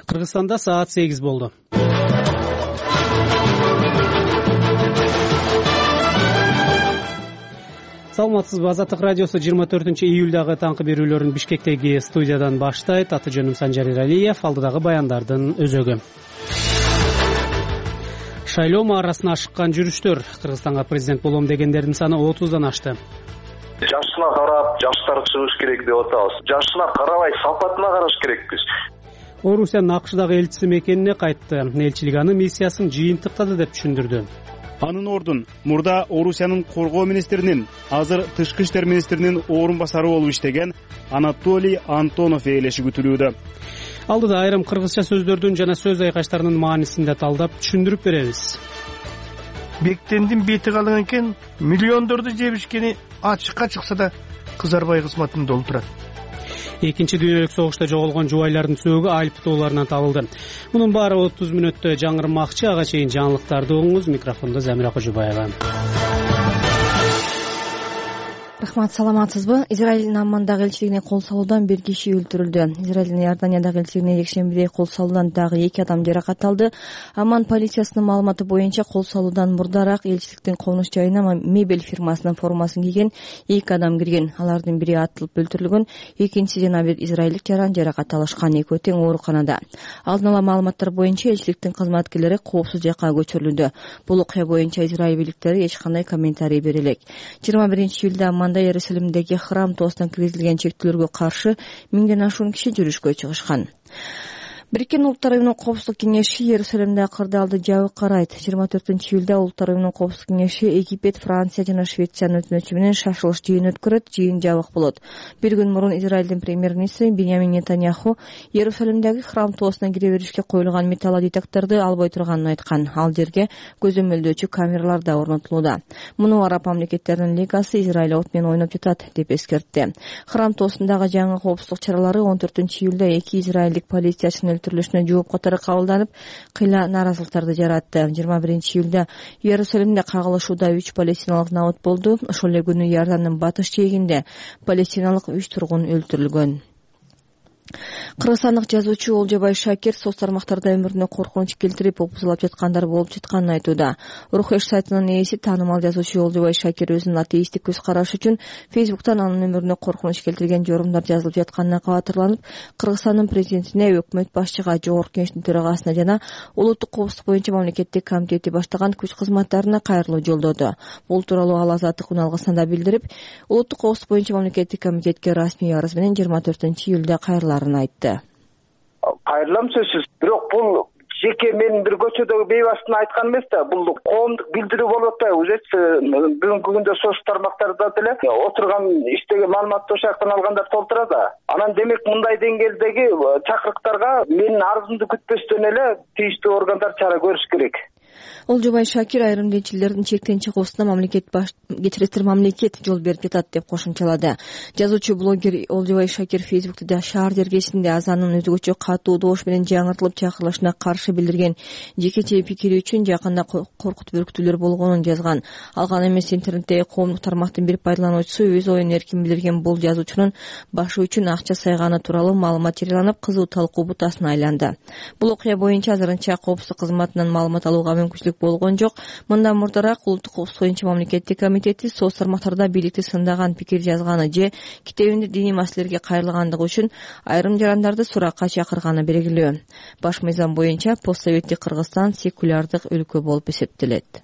Кыргызстанда саат 8 болду. Саламатсызбы? Азаттык радиосу 24-июлдагы таңкы берүүлөрүн Бишкектеги студиядан баштайт. Аты жөнүм Санжар Иралиев, алдыдагы баяндардын өзөгү. Шайлоо маарасына ашыккан жүрүштөр. Кыргызстанга президент болом дегендердин саны 30дан ашты. Жашына карап, жаштар чыгыш керек деп атабыз. Жашына карабай, сапатына караш керекпиз. Орусиянын АКШдагы элчиси мекенине кайтты. Элчилик анын миссиясын жыйынтыктады деп түшүндүрдү. Анын ордун мурда Орусиянын коргоо министринин, азыр тышкы иштер министринин орун басары болуп иштеген Анатолий Антонов ээлеши күтүлүүдө. Алдыда айрым кыргызча сөздөрдүн жана сөз айкаштарынын маанисин да талдап түшүндүрүп беребиз. Бектендин бети калың экен, миллиондорду жебишкени ачыкка чыкса да кызарбай кызматын долтурат. Экинчи дүйнөлүк согушта жоголгон жубайлардын сөөгү Альп тооларынан табылды. Мунун баары 30 мүнөттө жаңырмакчы. Ага чейин жаңылыктарды угуңуз. Микрофондо Замира Кожубаева. Рахмат, саламатсызбы? Израилдин Аммандагы элчилигине кол салуудан бир киши өлтүрүлдү. Израилдин Иорданиядагы элчилигине жекшембиде кол салуудан дагы 2 адам жаракат алды. Амман полициясынын маалыматы боюнча кол салуудан мурдараак элчиликтин конуш жайына мебель фирмасынын формасын кийген 2 адам кирген. Алардын бири атылып өлтүрүлгөн, экинчиси жана бир израилдик жаракат алышкан. Экөө тең ооруканада. Алдын ала маалыматтар боюнча элчиликтин кызматкерлери коопсуз жакка көчүрүлдү. Бул окуя боюнча Израиль бийликтери эч кандай комментарий бере элек. 21-июлда Амманда Иерусалимдеги храм тоосуна киргизилген чектөөлөргө каршы 1000ден ашуун киши жүрүшкө чыгышкан. Бириккен Улуттар Уюмунун Коопсуздук кеңеши Иерусалимде кырдаалды жабык карайт. 24-июлда Улуттар Уюмунун Коопсуздук кеңеши Египет, Франция жана Швециянын өтүнүчү менен шашылыш жыйын өткөрөт. Жыйын жабык болот. Bir күн мурун Израилдин премьер-министри Биньямин Нетаньяху Иерусалимдеги храм тоосуна кире беришке коюлган металлодетекторду албай турганын айткан. Ал жерге көзөмөлдөөчү камералар да орнотулууда. Муну Араб мамлекеттеринин лигасы Израиль от менен ойноп жатат деп эскертти. Храм тоосундагы жаңы коопсуздук чаралары 14-июлда 2 израилдик полициячынын өлтүрүлүшүнө жооп катары кабылданып, кыйла нааразылыктарды жаратты. 21-июлда Иерусалимде кагылышууда 3 палестиналык набыт болду. Ошол эле күнү Иордандын батыш жээгинде палестиналык 3 тургун өлтүрүлгөн. Кыргызстандык жазуучу Олжобай Шакир соц тармактарда өмүрүнө коркунуч келтирип, опузалап жаткандар болуп жатканын айтууда. Рухеш сайтынын ээси таанымал жазуучу Олжобай Шакир өзүнүн атеисттик көз карашы үчүн Фейсбуктан анын өмүрүнө коркунуч келтирген жорумдар жазылып жатканына кабатырланып, Кыргызстандын президентине, өкмөт башчыга, жогорку кеңештин төрагасына жана улуттук коопсуздук боюнча мамлекеттик комитети баштаган күч кызматтарына кайрылуу жолдоду. Бул тууралуу ал Азаттык үн алгысында билдирип, улуттук коопсуздук боюнча мамлекеттик комитетке расмий арыз менен 24-июлда кайрыларын айтты. Кайрылам сөзсүз. Бирок бул жеке мен бир көчөдөгү бейбастын айткан эмес да, бул коомдук билдирүү болуп атпайбы? Уже бүгүнкү күндө соц тармактарда деле отурган иштеги маалыматты ошол жактан алгандар толтура да. Анан демек мындай деңгээлдеги чакырыктарга менин арызымды күтпөстөн эле тийиштүү органдар чара көрүш керек. Олжобай Шакир айрым динчилердин чектен чыгуусуна мамлекет жол берип жатат деп кошумчалады. Жазуучу блогер Олжобай Шакир Фейсбукта шаар жергесинде азанын өзгөчө катуу добуш менен жаңыртылып чакырылышына каршы билдирген жекече пикири үчүн жакында коркутуп үркүтүүлөр болгонун жазган. Ал гана эмес, интернеттеги коомдук тармактын бир пайдалануучусу өз оюн эркин билдирген бул жазуучунун башы үчүн акча сайганы тууралуу маалымат жарыяланып, кызуу талкуу бутасына айланды. Бул окуя боюнча азырынча коопсуздук кызматынан маалымат алууга мүмкүнчүлүк болгон жок. Мындан мурдараак улуттук коопсуздук боюнча мамлекеттик комитети соц тармактарда бийликти сындаган пикир жазганы же китебинде диний маселелерге кайрылгандыгы үчүн айрым жарандарды суракка чакырганы белгилүү. Баш мыйзам боюнча постсоветтик Кыргызстан секулярдык өлкө болуп эсептелет.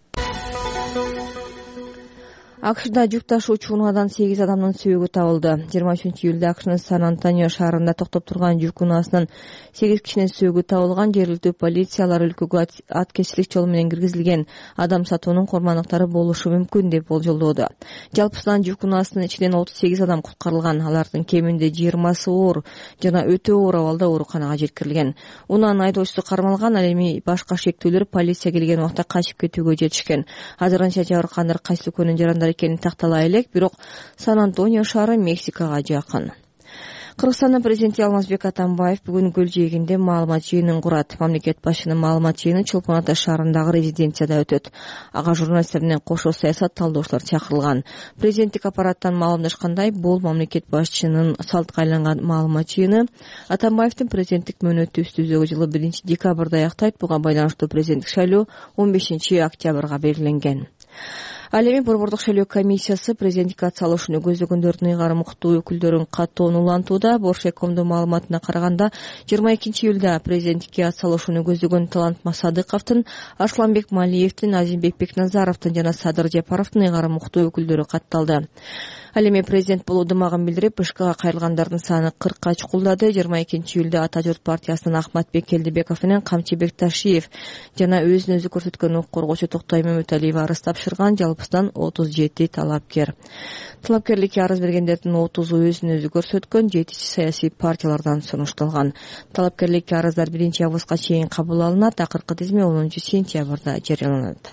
АКШда жүк ташуучу унаадан 8 адамдын сөөгү табылды. 23-июлда АКШнын Сан-Антонио шаарында токтоп турган жүк унаасынан 8 кишинин сөөгү табылган. Жергиликтүү полициялар өлкөгө аткезчилик жол менен киргизилген адам сатуунун курмандыктары болушу мүмкүн деп болжолдоодо. Жалпысынан жүк унаасынын ичинен 38 адам куткарылган. Алардын кеминде 20сы оор жана өтө оор абалда ооруканага жеткирилген. Унаанын айдоочусу кармалган. Ал эми башка шектүүлөр полиция келген убакта качып кетүүгө жетишкен. Азырынча жабыркагандар кайсы өлкөнүн жарандар экени тактала элек, бирок Сан-Антонио шаары Мексикага жакын. Кыргызстандын президенти Алмазбек Атамбаев бүгүн Көл жээгинде маалымат жыйынын курат. Мамлекет башчынын маалымат жыйыны Чолпон Ата шаарындагы резиденцияда өтөт. Ага журналисттер менен кошо саясат талдоочулар чакырылган. Президенттик аппараттан маалымдашкандай, бул мамлекет башчынын салтка айланган маалымат жыйыны Атамбаевдин президенттик мөөнөтү үстүздөгү жылы 1 декабрда аяктайт. Буга байланыштуу президенттик шайлоо 15 октябрга белгиленген. Ал эми борбордук шайлоо комиссиясы президенттикке ат салышууну көздөгөндөрдүн ыйгарым укуктуу өкүлдөрүн каттоону улантууда. Боршекомдун маалыматына караганда 22 июлда президенттикке ат салышууну көздөгөн Талант Масадыковдун, Арсланбек Малиевдин, Азимбек Бекназаровдун жана Садыр Жапаровдун ыйгарым укуктуу өкүлдөрү катталды. Ал эми президент болуу дымагын билдирип, ИШКга кайрылгандардын саны 40ка чукулдады. 22 июлда Ата журт партиясынын Ахматбек Келдибеков менен Камчыбек Ташиев жана өзүн өзү көрсөткөн укук коргоочу Токтой Мөмөталиева арыз тапшырган. Жалпысынан 37 талапкер. Талапкерликке арыз бергендердин 30-у өзүн өзү көрсөткөн, 7-си саясий партиялардан сунушталган. Талапкерликке арыздар 1 августка чейин кабыл алынат. Акыркы тизме 10 сентябрда жарыяланат.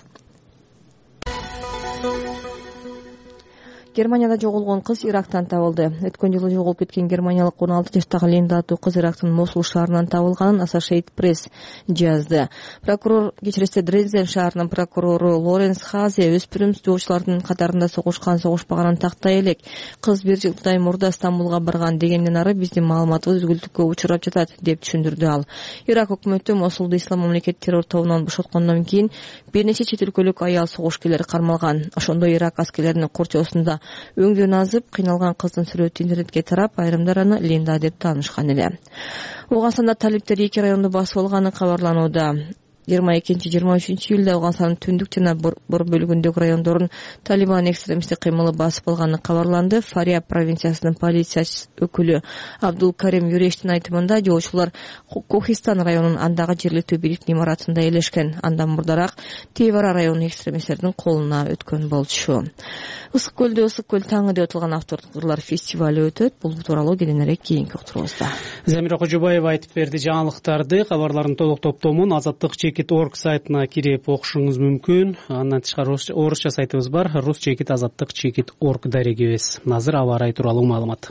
Германияда жоголгон кыз Ирактан табылды. Өткөн жылы жоголуп кеткен германиялык 16 жаштагы Линда аттуу кыз Ирактын Мосул шаарынан табылганын Associated Press жазды. Прокурор кечиресте Дрезден шаарынын прокурору Лоренс Хазе өспүрүм жоочулардын катарында согушкан согушпаганын тактай элек. Кыз 1 жылдай мурда Стамбулга барган дегенден ары биздин маалыматыбыз үзгүлтүккө учурап жатат деп түшүндүрдү ал. Ирак өкмөтү Мосулду Ислам мамлекет террор тобунан бошоткондон кийин бир нече чет өлкөлүк аял согушкерлери кармалган. Ошондо Ирак аскерлеринин корчоосунда өңдөн азып кыйналган кыздын сүрөтү интернетке тарап, айрымдар аны Линда деп таанышкан эле. Оогансанда талиптер 2 районду басып алганы кабарланууда. 22-23 июлда Оогансандын түндүк жана бор бөлүгүндөгү райондорун Талибан экстремисттик кыймылы басып алганы кабарланды. Фариаб провинциясынын полиция өкүлү Абдул Карим Юрештин айтымында, жоочулар Кохистан районунун андагы жергиликтүү бийликтин имаратында элешкен. Андан мурдараак Тевара районунун экстремисттердин колуна өткөн болчу. Ысык көлдө Ысык көл таңы деп аталган автордук ырлар фестивалы өтөт. Бул тууралуу кийинирээк кийинки уктурубузда. Замира Кожобаева айтып берди жаңылыктарды. Кабарлардын толук топтомун azattik.org сайтына кирип окушуңуз мүмкүн. Андан тышкары орусча сайтыбыз бар, rus.azattik.org дарегибиз. Азыр аба ырайы тууралуу маалымат.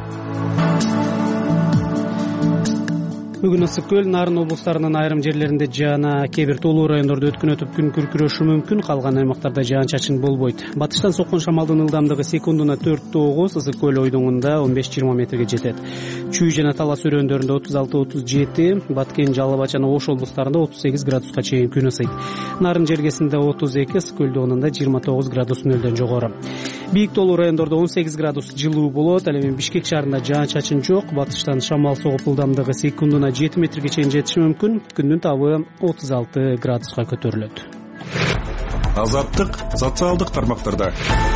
Бүгүн Ысык көл, Нарын облустарынын айрым жерлеринде жана кээ бир туулуу райондордо өткүнөтүп күн күркүрөшү мүмкүн, калган аймактарда жаан-чачын болбойт. Батыштан соккон шамалдын ылдамдыгы секундуна 4-9, Ысык көл ойдуңунда 15-20 метрге жетет. Чүй жана Талас өрөөндөрүндө 36-37, Баткен, Жалал Абад жана Ош облустарында 38 градуска чейин күн ысыйт. Нарын жергесинде 32, Ысык көлдө онунда 29 градус нөлдөн жогору. Бийик тоолуу райондордо 18 градус жылуу болот. Ал эми Бишкек шаарында жаан-чачын жок. Батыштан шамал согуп ылдамдыгы секундуна 7 метрге чейин жетиши мүмкүн. Күндүн табы 36 градуска көтөрүлөт. Азаттык социалдык тармактарда.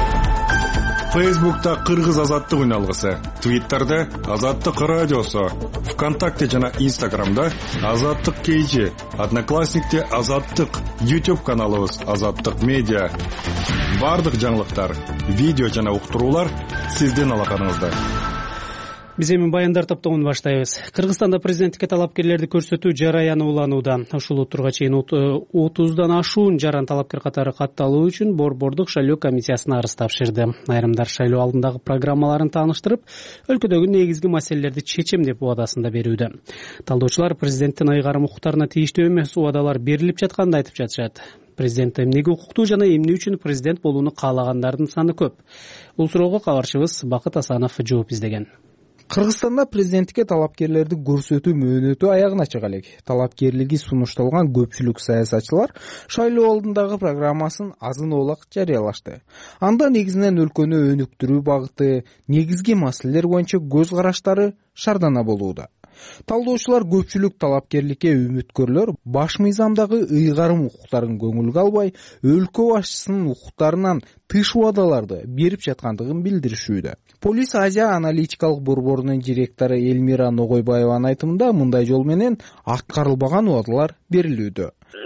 Facebook'ta Кыргыз азаттык үналгысы, Twitter'da Азаттык радиосу, ВКонтакте жана Instagram'da Азаттык KG, Одноклассникте Азаттык, YouTube каналыбыз Азаттык медиа. Бардык жаңылыктар, видео жана уктуруулар сиздин алаканыңызда. Биз эми баяндар топтомун баштайбыз. Кыргызстанда президенттикке талапкерлерди көрсөтүү жараяны уланууда. Ушул отурга чейин 30дан ашуун жаран талапкер катары катталуу үчүн борбордук шайлоо комиссиясына арыз тапшырды. Айрымдар шайлоо алдындагы программаларын тааныштырып, өлкөдөгү негизги маселелерди чечем деп убадасында берүүдө. Талдоочулар президенттин ыйгарым укуктарына тийиштүү эмес убадалар берилип жатканын айтып жатышат. Президент эмнеге укуктуу жана эмне үчүн президент болууну каалагандардын саны көп? Бул суроого кабарчыбыз Бакыт Асанов жооп издеген. Кыргызстанда президенттикке талапкерлерди көрсөтүү мөөнөтү аягына чыга элек. Талапкерлиги сунушталган көпчүлүк саясатчылар шайлоо алдындагы программасын азын-оолак жарыялашты. Анда негизинен өлкөнү өнүктүрүү багыты, негизги маселелер боюнча көз караштары шаардана болууда. Талдоочулар көпчүлүк талапкерликке үмүткөрлөр баш мыйзамдагы ыйгарым укуктарын көңүлгө албай, өлкө башчысынын укуктарынан тыш убадаларды берип жаткандыгын билдиришүүдө. Полис Азия аналитикалык борборунун директору Элмира Ногойбаеванын айтымында мындай жол менен аткарылбаган убадалар берилүүдө. Это уже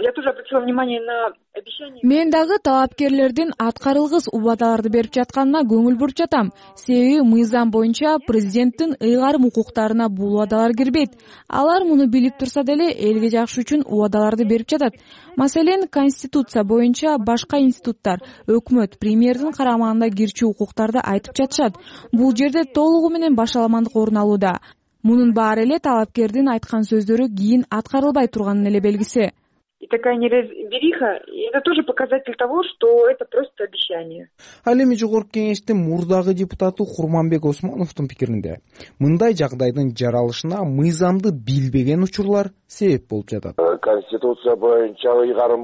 обратила внимание на обещание. Мен дагы талапкерлердин аткарылгыс убадаларды берип жатканына көңүл буруп жатам. Себеби мыйзам боюнча президенттин ыйгарым укуктарына бул убадалар кирбейт. Алар муну билип турса деле элге жакшы үчүн убадаларды берип жатат. Маселен, конституция боюнча башка институттар, өкмөт, премьердин карамагында кирчү укуктарды айтып жатышат. Бул жерде толугу менен башаламандык орун алууда. Мунун баары эле талапкердин айткан сөздөрү кийин аткарылбай турганын эле белгиси. И такая неразбериха, это тоже показатель того, что это просто обещание. Ал эми жогорку кеңештин мурдагы депутаты Курманбек Осмоновдун пикиринде мындай жагдайдын жаралышына мыйзамды билбеген учурлар себеп болуп жатат. Конституция боюнча ыйгарым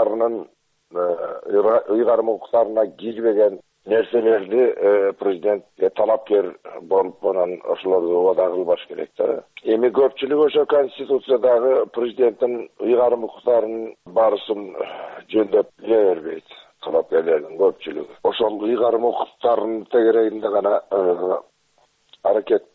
укуктарына кирбеген нерселерди президент талапкер болуп анан ошолорду убада кылбаш керек да. Эми көпчүлүк ошо конституциядагы президенттин ыйгарым укуктарынын баарысын жөндөп биле бербейт. Талапкерлердин көпчүлүгү ошол ыйгарым укуктарынын тегерегинде гана аракет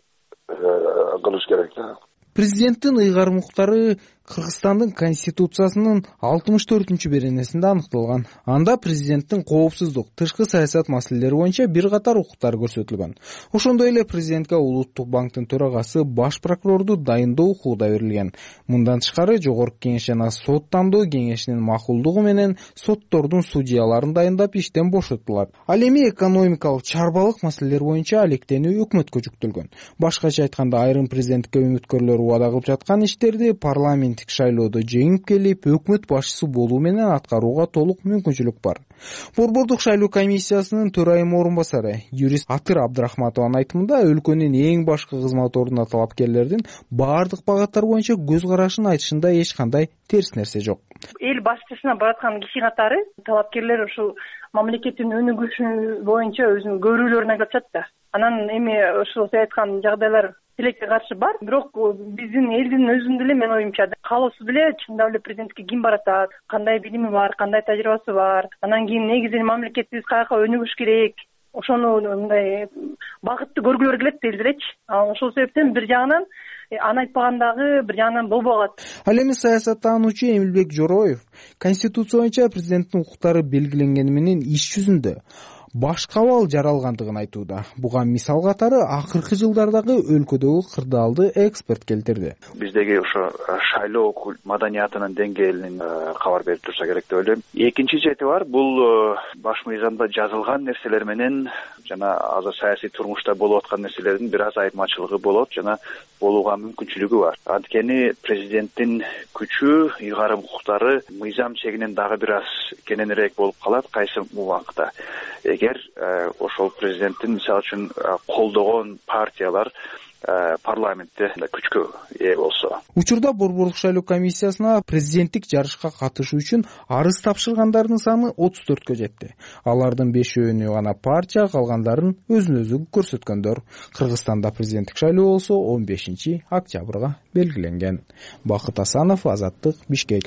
кылыш керек да. Президенттин ыйгарым укуктары Кыргызстандын конституциясынын 64-беренесинде аныкталган. Анда президенттин коопсуздук, тышкы саясат маселелери боюнча бир катар укуктар көрсөтүлгөн. Ошондой эле президентке Улуттук банктын төрагасы баш прокурорду дайындоо укугу да берилген. Мындан тышкары жогорку кеңеш жана сот тандоо кеңешинин макулдугу менен соттордун судьяларын дайындап иштен бошотулат. Ал эми экономикалык, чарбалык маселелер боюнча алектенүү өкмөткө жүктөлгөн. Башкача айтканда, айрым президенттикке үмүткөрлөр убада кылып жаткан иштерди парламент шайлоодо жеңип келип, өкмөт башчысы болуу менен аткарууга толук мүмкүнчүлүк бар. Борбордук шайлоо комиссиясынын төрайым орун басары юрист Атыр Абдрахматованын айтымында, өлкөнүн эң башкы кызмат ордуна талапкерлердин баардык багаттар боюнча көз карашын айтышында эч кандай терс нерсе жок. Эл башчысына бараткан киши катары талапкерлер ушул мамлекеттин өнүгүшү боюнча өзүнүн көрүүлөрүн айтып атышат да. Анан эми ушул сиз айткан жагдайлар тилекке каршы бар, бирок биздин элдин өзүндө эле мен оюмча каалоосуз эле чындап эле президентке ким баратат, кандай билими бар, кандай тажрыйбасы бар, анан кийин негизинен мамлекетибиз каяка өнүгүш керек, ошону мындай багытты көргүлөр келет дейт элечи. Ошол себептен бир жагынан аны айтпагандагы бир жагынан болбой калат. Ал эми саясаттануучу Эмилбек Жороев конституция боюнча президенттин укуктары белгиленгени менен иш жүзүндө башка абал жаралгандыгын айтууда. Буга мисал катары акыркы жылдардагы өлкөдөгү кырдаалды экспорт келтирди. Биздеги ошо шайлоо маданиятынын деңгээлин кабар берип турса керек деп ойлойм. Экинчи чети бар, бул баш мыйзамда жазылган нерселер менен жана азыр саясий турмушта болуп аткан нерселердин бир аз айырмачылыгы болот жана болууга мүмкүнчүлүгү бар. Анткени президенттин күчү, ыйгарым укуктары мыйзам чегинен дагы бир аз кененирээк болуп калат кайсы убакта. Эгер ошол президенттин мисалы үчүн колдогон партиялар парламентте күчкө ээ болсо. Учурда Борборлук шайлоо комиссиясына президенттик жарышка катышуу үчүн арыз тапшыргандардын саны 34кө жетти. Алардын 5-өөнү гана партия, калгандарын өзүн-өзү көрсөткөндөр. Кыргызстанда президенттик шайлоо болсо 15-октябрга белгиленген. Бакыт Асанов, Азаттык, Бишкек.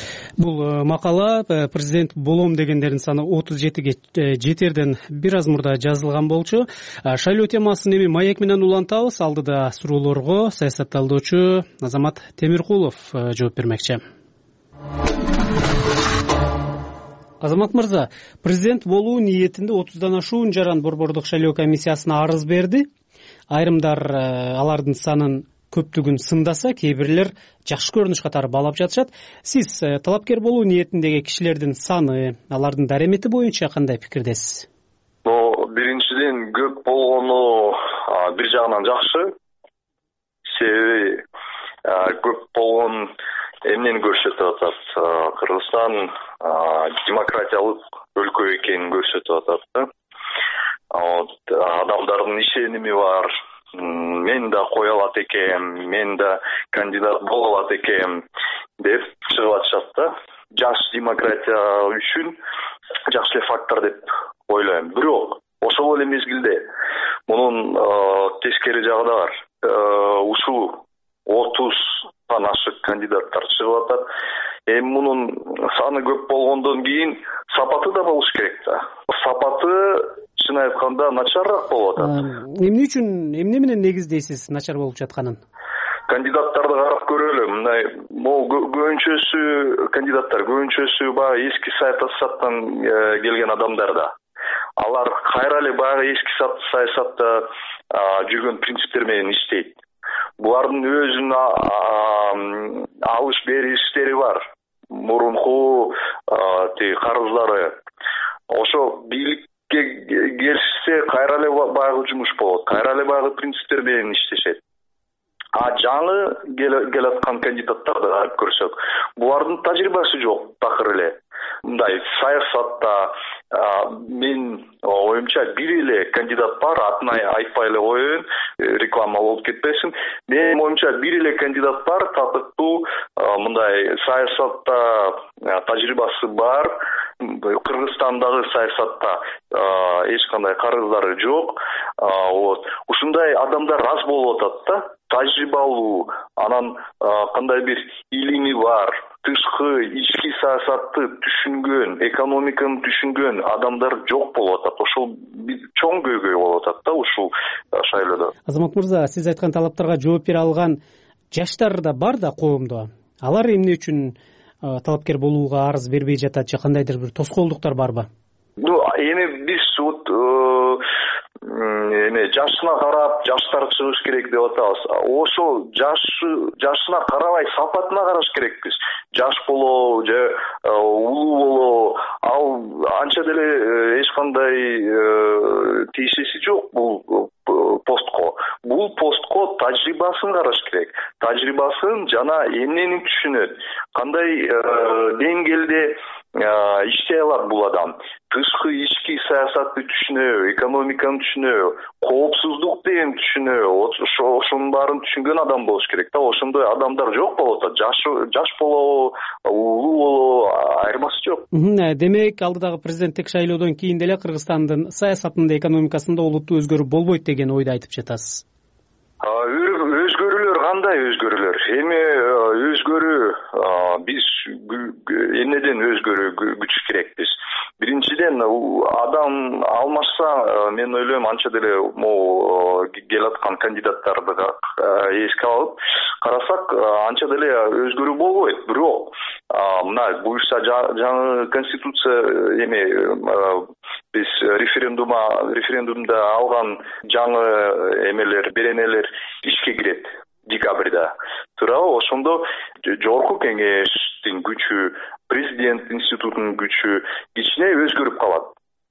Бул макала президент болом дегендердин саны 37ге жетерден бир аз мурда жазылган болчу. Шайлоо темасын эми маек менен улантабыз. Алдыда суроолорго саясатталдоочу Азамат Темиркулов жооп бермекчи. Азамат мырза, президент болуу ниетинде 30дан ашуун жаран Борбордук шайлоо комиссиясына арыз берди. Айрымдар алардын санын көптүгүн сындаса, кээ бирлер жакшы көрүнүш катары баалап жатышат. Сиз талапкер болуу ниетиндеги кишилердин саны, алардын даремети боюнча кандай пикирдесиз? Биринчиден көп болгону бир жагынан жакшы. Себеби көп болгон эмнени көрсөтүп атат? Кыргызстан демократиялык өлкө экенин көрсөтүп атат. Адамдардын ишеними бар. Мен да кое алат экенмин, мен да кандидат боло алат экенмин деп чыгып атышат да. Жакшы демократия үчүн жакшы фактор деп ойлойм. Бирок ошол эле мезгилде мунун тескери жагы да бар. Ушул 30тан ашык кандидаттар чыгып атат. Эми мунун саны көп болгондон кийин сапаты да болуш керек да. Сапаты чын айтканда начарыраак болуп атат. Эмне үчүн, эмне менен негиздейсиз начар болуп жатканын? кандидаттарды карап көрөлү. Мындай могу көбүнчөсү кандидаттар баягы эски саясаттан келген адамдар да. Алар кайра эле баягы эски саясатта жүргөн принциптер менен иштейт. Булардын өзүнүн алыш бериштери бар. Мурунку карыздары. Ошо бийликке келишсе кайра эле баягы жумуш болот. Кайра эле баягы принциптер менен иштешет. Жаңы келаткан кандидаттарды карап көрсөк, булардын тажрыйбасы жок такыр эле. Мындай саясатта мен оюмча бир эле кандидат бар, атын айтпай эле коеюн, реклама болуп кетпесин. Менин оюмча бир эле кандидат бар, татыктуу мындай саясатта тажрыйбасы бар. Кыргызстандагы саясатта эч кандай карыздары жок. Ушундай адамдар аз болуп атат да. Тажрыйбалуу, анан кандай бир илими бар, тышкы, ички саясатты түшүнгөн, экономиканы түшүнгөн адамдар жок болуп атат. Ошол чоң көйгөй болуп атат да ушул шайлоодо. Азамат мырза, сиз айткан талаптарга жооп бере алган жаштар да бар да коомдо. Алар эмне үчүн талапкер болууга арыз бербей жатат же кандайдыр бир тоскоолдуктар барбы? Эми биз жашына карап жаштар чыгыш керек деп атабыз. Ошо жашына карабай сапатына караш керекпиз. Жаш болобу же улуу болобу, ал анча деле эч кандай тиешеси жок бул постко. Бул постко тажрыйбасын караш керек. Тажрыйбасын жана эмнени түшүнөт, кандай деңгээлде иштей алат бул адам. Тышкы ички саясатты түшүнөбү, экономиканы түшүнөбү, коопсуздук деген түшүнөбү. Ошонун баарын түшүнгөн адам болуш керек да. Ошондой адамдар жок болуп атат. Жаш болобу, улуу болобу, айырмасы жок. Демек, алдыдагы президенттик шайлоодон кийин деле Кыргызстандын саясатында, экономикасында олуттуу өзгөрүү болбойт деген ойду айтып жатасыз. Өзгөрүүлөр кандай өзгөрүүлөр? Эми өзгөрүү биз эмнеден өзгөрүү күтүш керекпиз? Биринчиден, адам алмашса, мен ойлойм, анча деле могу келаткан кандидаттарды эске алып карасак, анча деле өзгөрүү болбойт. Бирок мына буюрса жаңы конституция биз референдумда алган жаңы беренелер ишке кирет декабрда. Туурабы? Ошондо жогорку кеңештин күчү, президент институтунун күчү кичине өзгөрүп калат.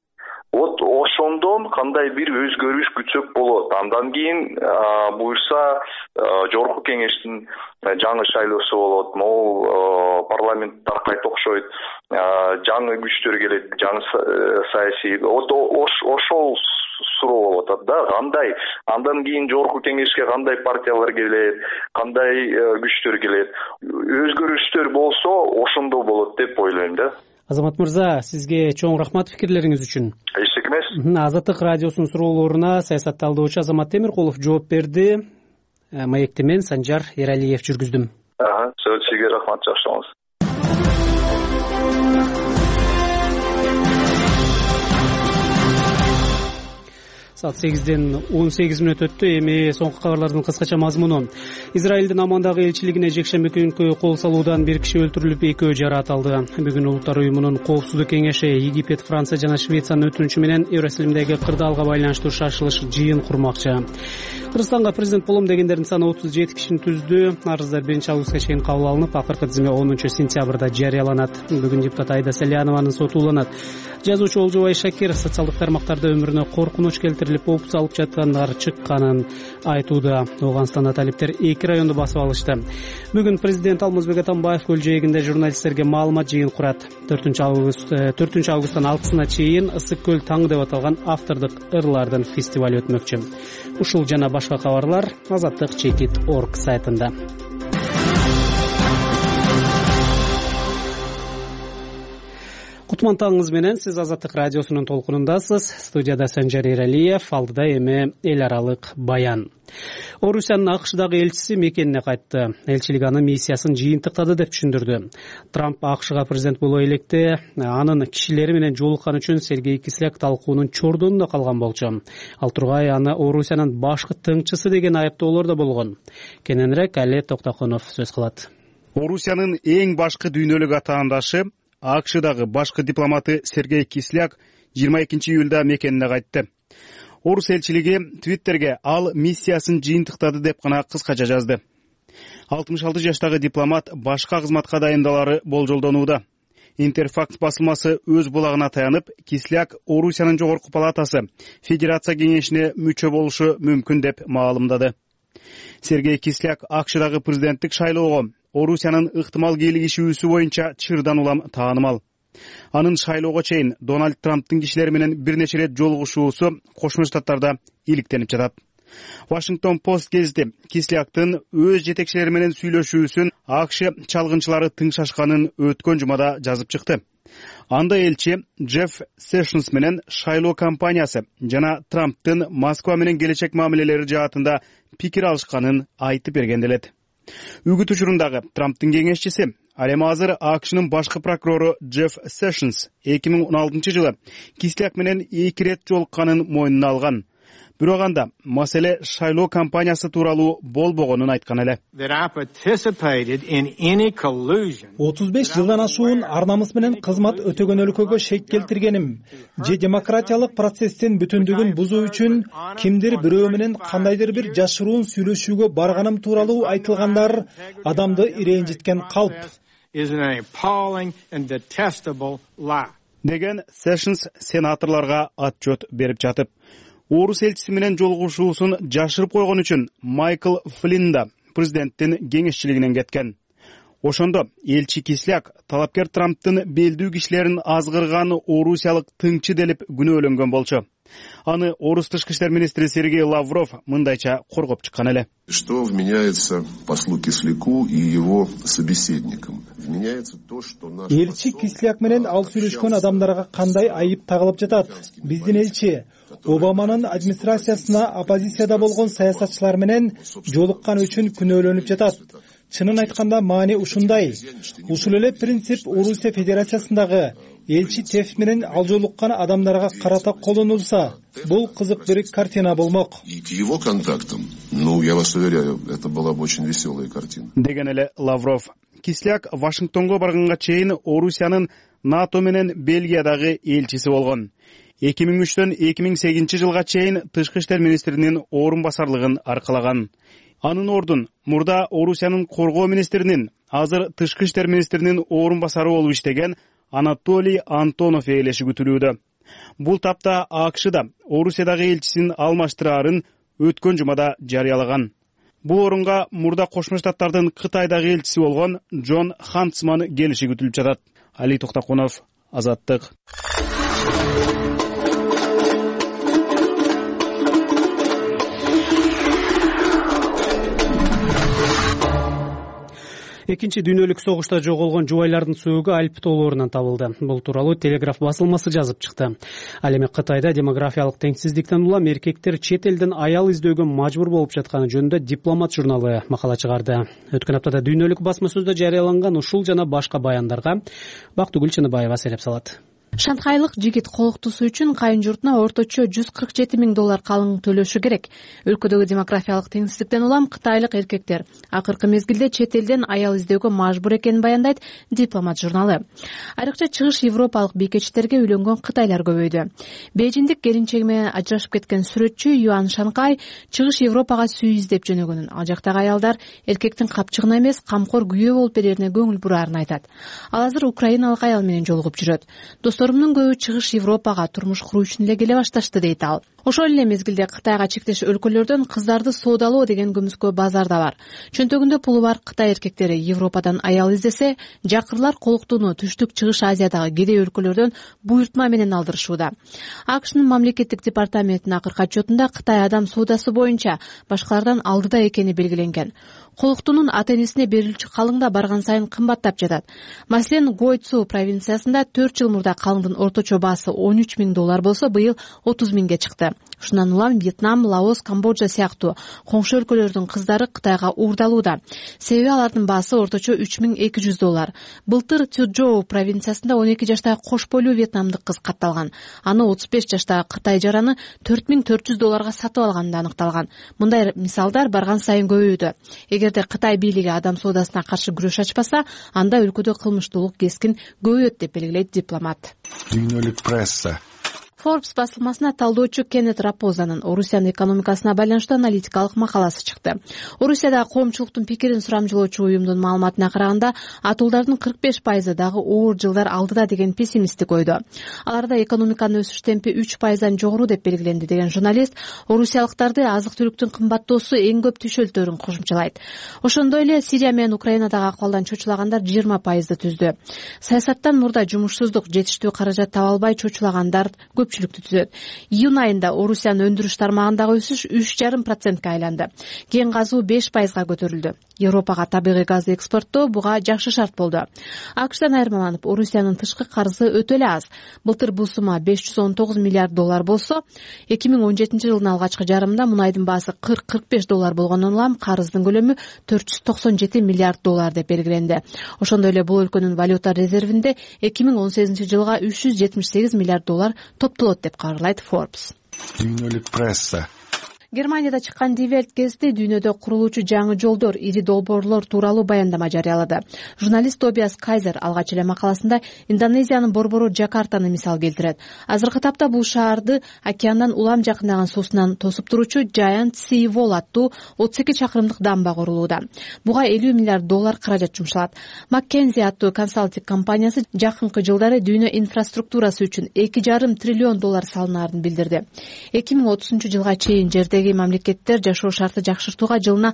Ошондон кандай бир өзгөрүш күтсөк болот. Андан кийин буюрса жогорку кеңештин жаңы шайлоосу болот. Могу парламент таркайт окшойт. Жаңы күчтөр келет, жаңы саясий. Ошол суроо болуп атат да. Кандай андан кийин жогорку кеңешке кандай партиялар келет, кандай күчтөр келет. Өзгөрүштөр болсо ошондо болот деп ойлойм да. Азамат мырза, сизге чоң рахмат пикирлериңиз үчүн. Эчтеке эмес. Азаттык радиосунун суроолоруна саясат талдоочу Азамат Темиркулов жооп берди. Маекти мен Санжар Эралиев жүргүздүм. Сизге рахмат, жакшы болуңуз. Saat 8'den 18 мүнөт өттү. Эми соңку кабарлардын кыскача мазмуну. Израилдин Аммандагы элчилигине жекшемби күнкү кол салуудан бир киши өлтүрүлүп, 2 жаратылды. Бүгүн Улуттар уюмунун Коопсуздук кеңеши Египет, Франция жана Швециянын өтүнүчү менен Иерусалимдеги кырдаалга байланыштуу шашылыш жыйын курмакчы. Кыргызстанга президент болом дегендердин саны 37 кишини түздү. Арыздар 1-августка чейин кабыл алынып, акыркы тизме 10-сентябрда жарыяланат. Бүгүн депутат Айда Салянованын соту уланат. Жазуучу Олжобай Шакир социалдык тармактарда өмүрүнө коркунуч келтирилип, опус алып жаткандар чыкканын айтууда. Ооганстанда талиптер 2 районду басып алышты. Бүгүн президент Алмазбек Атамбаев көл жээгинде журналисттерге маалымат жыйын курат. 4 августтан 6-сына чейин Ысык көл таңы деп аталган автордук ырлардын фестиваль өтмөкчү. Ушул жана башка кабарлар azattik.org сайтында. Кутман таңыңыз менен, сиз Азаттык радиосунун толкунундасыз. Студияда Санжар Эралиев, алдыда эми эл аралык баян. Орусиянын АКШдагы элчиси мекенине кайтты. Элчилик анын миссиясын жыйынтыктады деп түшүндүрдү. Трамп АКШга президент боло электе анын кишилери менен жолуккан үчүн Сергей Кисляк талкуунун чордонунда калган болчу. Ал тургай аны Орусиянын башкы тыңчысы деген айыптоолор да болгон. Кененирээк Али Токтокунов сөз кылат. Орусиянын эң башкы дүйнөлүк атаандашы АКШдагы башкы дипломаты Сергей Кисляк 22 июлда мекенине кайтты. Орус элчилиги Твиттерге ал миссиясын жыйынтыктады деп гана кыскача жазды. 66 жаштагы дипломат башка кызматка дайындалары болжолдонууда. Интерфакт басылмасы өз булагына таянып, Кисляк Орусиянын жогорку палатасы Федерация кеңешине мүчө болушу мүмкүн деп маалымдады. Сергей Кисляк АКШдагы президенттик шайлоого Орусиянын ыктымал кийлигишүүсү боюнча чырдан улам таанымал. Анын шайлоого чейин Дональд Трамптын кишилери менен бир нече ирет жолугушуусу Кошмо Штаттарда иликтенип жатат. Washington Post гезити Кисляктын өз жетекчилери менен сүйлөшүүсүн АКШ чалгынчылары тыңшашканын өткөн жумада жазып чыкты. Анда элчи Джефф Сэшнс менен шайлоо кампаниясы жана Трамптын Москва менен келечек мамилелери жаатында пикир алышканын айтып берген делет. Үгүт учурундагы Трамптын кеңешчиси, ал эми азыр АКШнын башкы прокурору Джефф Сэшнс 2016 жылы Кисляк менен 2 рет жолукканын мойнуна алган. Бирок анда маселе шайлоо кампаниясы тууралуу болбогонун айткан эле. 35 жылдан ашуун арнамыз менен кызмат өтөгөн өлкөгө шек келтиргеним же демократиялык процесстин бүтүндүгүн бузуу үчүн кимдир бирөө менен кандайдыр бир жашыруун сүйлөшүүгө барганым тууралуу айтылгандар адамды ирэнжиткен калп. Деген Сэшнс сенаторлорго отчет берип жатып, Орус элчиси менен жолугушуусун жашырып койгон үчүн Майкл Флинн да президенттин кеңешчилигинен кеткен. Ошондо элчи Кисляк талапкер Трамптын белдүү кишилерин азгырган орусиялык тыңчы делип күнөөлөнгөн болчу. Аны Орус тышкы иштер министри Сергей Лавров мындайча коргоп чыккан эле. Что вменяется послу Кисляку и его собеседникам? Вменяется то, что наш элчи Кисляк менен ал сүйлөшкөн адамдарга кандай айып тагылып жатат? Биздин элчи Обаманын администрациясына оппозицияда болгон саясатчылар менен жолуккан үчүн күнөөлөнүп жатат. Чынын айтканда маани ушундай. Ушул эле принцип Орусия Федерациясындагы элчи Теф менен ал жолуккан адамдарга карата колдонулса, бул кызык бир картина болмок. И к его контактам, я вас уверяю, это была бы очень веселая картина. Деген эле Лавров. Кисляк Вашингтонго барганга чейин Орусиянын НАТО менен Бельгиядагы элчиси болгон. 2003-төн 2008 жылга чейин тышкы иштер министринин орун басарлыгын аркалаган. Анын ордун мурда Орусиянын коргоо министринин, азыр тышкы иштер министринин орун басары болуп иштеген Анатолий Антонов ээлеши күтүлүүдө. Бул тапта АКШда Орусиядагы элчисин алмаштырарын өткөн жумада жарыялаган. Бул орунга мурда Кошмо Штаттардын Кытайдагы элчиси болгон Джон Хантсман келиши күтүлүп жатат. Али Токтокунов, Азаттык. Экинчи дүйнөлүк согушта жоголгон жубайлардын сөөгү Альп тоолорунан табылды. Бул тууралуу Телеграф басылмасы жазып чыкты. Ал эми Кытайда демографиялык теңсиздиктен улам эркектер чет элден аял издөөгө мажбур болуп жатканы жөнүндө Дипломат журналы макала чыгарды. Өткөн аптада дүйнөлүк басма сөздө жарыяланган ушул жана башка баяндарга Бактыгүл Чыныбаева сереп салат. Шанхайлык жигит колуктуусу үчүн кайын журтуна орточо $147,000 калың төлөшү керек. Өлкөдөгү демографиялык теңсиздиктен улам кытайлык эркектер акыркы мезгилде чет элден аял издөөгө мажбур экенин баяндайт Дипломат журналы. Айрыкча чыгыш европалык бийкечтерге үйлөнгөн кытайлар көбөйдү. Бейжиндик келинчеги менен ажырашып кеткен сүрөтчү Юан Шанкай чыгыш Европага сүй издеп жөнөгөнүн, ал жактагы аялдар эркектин капчыгына эмес, камкор күйөө болуп берерине көңүл бурарын айтат. Ал азыр украиналык аял менен жолугуп жүрөт. Досторумдун көбү чыгыш Европага турмуш куруу үчүн эле келе башташты дейт ал. Ошол эле мезгилде Кытайга чектеш өлкөлөрдөн кыздарды соодалоо деген көмүскө базарда бар. Чөнтөгүндө пулу бар Кытай эркектери Европадан аял издесе, жакырлар колуктууну түштүк чыгыш Азиядагы кедей өлкөлөрдөн буйртма менен алдырышууда. АКШнын мамлекеттик департаментинин акыркы отчетунда Кытай адам соодасы боюнча башкалардан алдыда экени белгиленген. колуктунун ата-энесине берилчү калың да барган сайын кымбаттап жатат. Маселен, Гойцу провинциясында 4 жыл мурда калыңдын орточо баасы $13,000 болсо, быйыл $30,000 чыкты. Ушундан улам Вьетнам, Лаос, Камбоджа сыяктуу коңшу өлкөлөрдүн кыздары Кытайга уурдалууда. Себеби алардын баасы орточо $3,200. Былтыр Цзючжоу провинциясында 12 жаштагы кош бойлуу вьетнамдык кыз катталган. Аны 35 жаштагы Кытай жараны $4,400 сатып алганда аныкталган. Мындай мисалдар барган сайын көбөйүүдө. Эгерде Кытай бийлиги адам соодасына каршы күрөш ачпаса, анда өлкөдө кылмыштуулук кескин көбөйөт деп белгилейт дипломат. Дүйнөлүк пресса. Forbes басылмасына талдоочу Кеннет Рапозанын Орусиянын экономикасына байланыштуу аналитикалык макаласы чыкты. Орусияда коомчулуктун пикирин сурамжылоочу уюмдун маалыматына караганда, атуулдардын 45% дагы оор жылдар алдыда деген пессимисттик ойдо. Аларда экономиканын өсүш темпи 3%дан жогору деп белгиленди деген журналист орусиялыктарды азык-түлүктүн кымбаттоосу эң көп түшөлтөрүн кошумчалайт. Ошондой эле Сирия менен Украинадагы акыбалдан чочулагандар 20%ды түздү. Саясаттан мурда жумушсуздук, жетиштүү каражат таба албай чочулагандар көпчүлүктү түзөт. Июнь айында Орусиянын өндүрүш тармагындагы өсүш 3,5%ка айланды. Кен казуу 5%га көтөрүлдү. Европага табигый газды экспорттоо буга жакшы шарт болду. АКШдан айырмаланып, Орусиянын тышкы карызы өтө эле аз. Былтыр бул сумма $519 миллиард болсо, 2017 жылдын алгачкы жарымында мунайдын баасы $40-45 болгондон улам карыздын көлөмү $497 миллиард деп белгиленди. Ошондой эле бул өлкөнүн валюта резервинде 2018 жылга $378 миллиард топтолот деп кабарлайт Forbes. Дүйнөлүк пресса. Германияда чыккан Die Welt гезити дүйнөдө курулуучу жаңы жолдор, ири долбоорлор тууралуу баяндама жарыялады. Журналист Тобиас Кайзер алгач эле макаласында Индонезиянын борбору Джакартаны мисал келтирет. Азыркы тапта бул шаарды океандан улам жакындаган суусунан тосуп туручу Giant Sea Wall аттуу 32 чакырымдык дамба курулууда. Буга $50 миллиард каражат жумшалат. Маккензи аттуу консалтинг компаниясы жакынкы жылдары дүйнө инфраструктурасы үчүн $2,5 триллион салынаарын билдирди. 2030 жылга чейин жердеги мамлекеттер жашоо шарты жакшыртууга жылына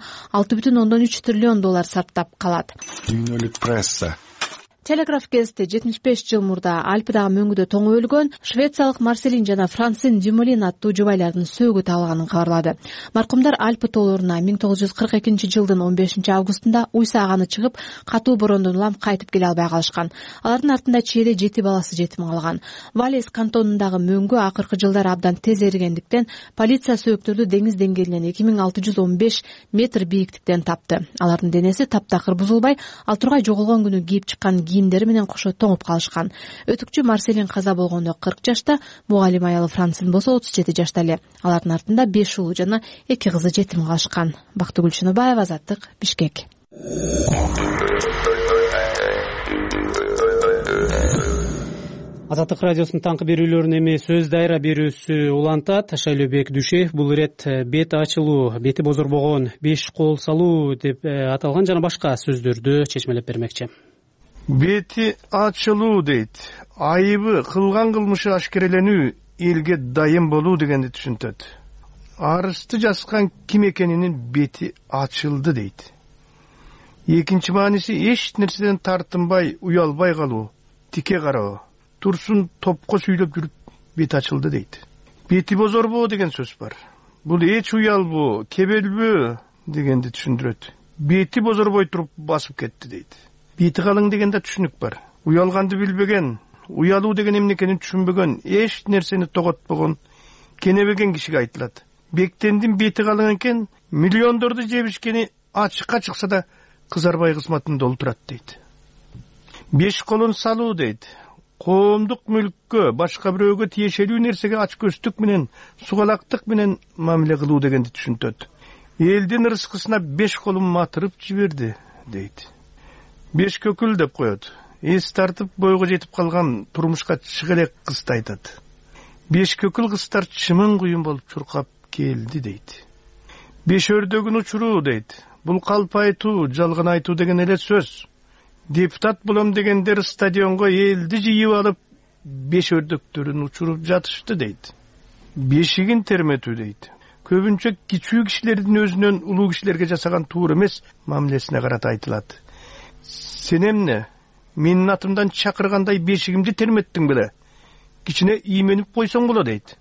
$6,3 триллион сарптап калат. Дүйнөлүк пресса. Телеграф гезити 75 жыл мурда Альпидагы мөңгүдө тоңуп өлгөн швециялык Марселин жана Франсин Дюмолин аттуу жубайлардын сөөгү табылганын кабарлады. Маркумдар Альпы тоолоруна 1942 жылдын 15 августунда уй сааганы чыгып, катуу бороондон улам кайтып келе албай калышкан. Алардын артында чейре 7 баласы жетим калган. Валес кантонундагы мөңгү акыркы жылдары абдан тез эригендиктен полиция сөөктөрдү деңиз деңгээлинен 2615 метр бийиктиктен тапты. Алардын денеси таптакыр бузулбай, ал тургай жоголгон күнү кийип чыккан кийимдери менен кошо тоңуп калышкан. Өтүкчү Марселин каза болгондо 40 жашта, мугалим аялы Франсин болсо 37 жашта эле. Алардын артында 5 уулу жана 2 кызы жетим калышкан. Бактыгүл Чыныбаева, Азаттык, Бишкек. Азаттык радиосунун таңкы берүүлөрүн эми сөз дайра берүүсү улантат. Шайлообек Дүйшеев бул ирет бет ачылуу, бети бозорбогон, 5 кол салуу деп аталган жана башка сөздөрдү чечмелеп бермекчи. Бети ачылуу дейт. Айыбы, кылган кылмышы ашкереленүү, элге дайым болуу дегенди түшүнтөт. Арызды жазган ким экенинин бети ачылды дейт. Экинчи мааниси эч нерседен тартынбай, уялбай калуу, тике кароо, турсун топко сүйлөп жүрүп бети ачылды дейт. Бети бозорбоо деген сөз бар. Бул эч уялбоо, кебелбөө дегенди түшүндүрөт. Бети бозорбой туруп басып кетти дейт. Бети калың дегенде түшүнүк бар. Уялганды билбеген, уялуу деген эмне экенин түшүнбөгөн, эч нерсени тоготпогон, кенебеген кишиге айтылат. Бектендин бети калың экен, миллиондорду жебишкени ачыкка чыкса да кызарбай кызматын долтурат дейт. 5 колун салуу дейт. Коомдук мүлккө, башка бирөөгө тиешелүү нерсеге ачкөздүк менен, сугалактык менен мамиле кылуу дегенди түшүнтөт. Элдин рызкысына 5 колун матырып жиберди дейт. 5 көкүл деп коет. Эс тартып бойго жетип калган турмушка чыга элек кызды айтат. 5 көкүл кыздар чымын куюн болуп чуркап келди дейт. 5 өрдөгүн учуруу дейт. Бул калп айтуу, жалган айтуу деген эле сөз. Депутат болом дегендер стадионго элди жыйып алып 5 өрдөктөрүн учуруп жатышты дейт. Бешигин терметүү дейт. Көбүнчө кичүү кишилердин өзүнөн улуу кишилерге жасаган туура эмес мамилесине карата айтылат. Сен эмне? Менин атымдан чакыргандай бешигимди терметтиң беле? Кичине ийменип койсоң боло дейт.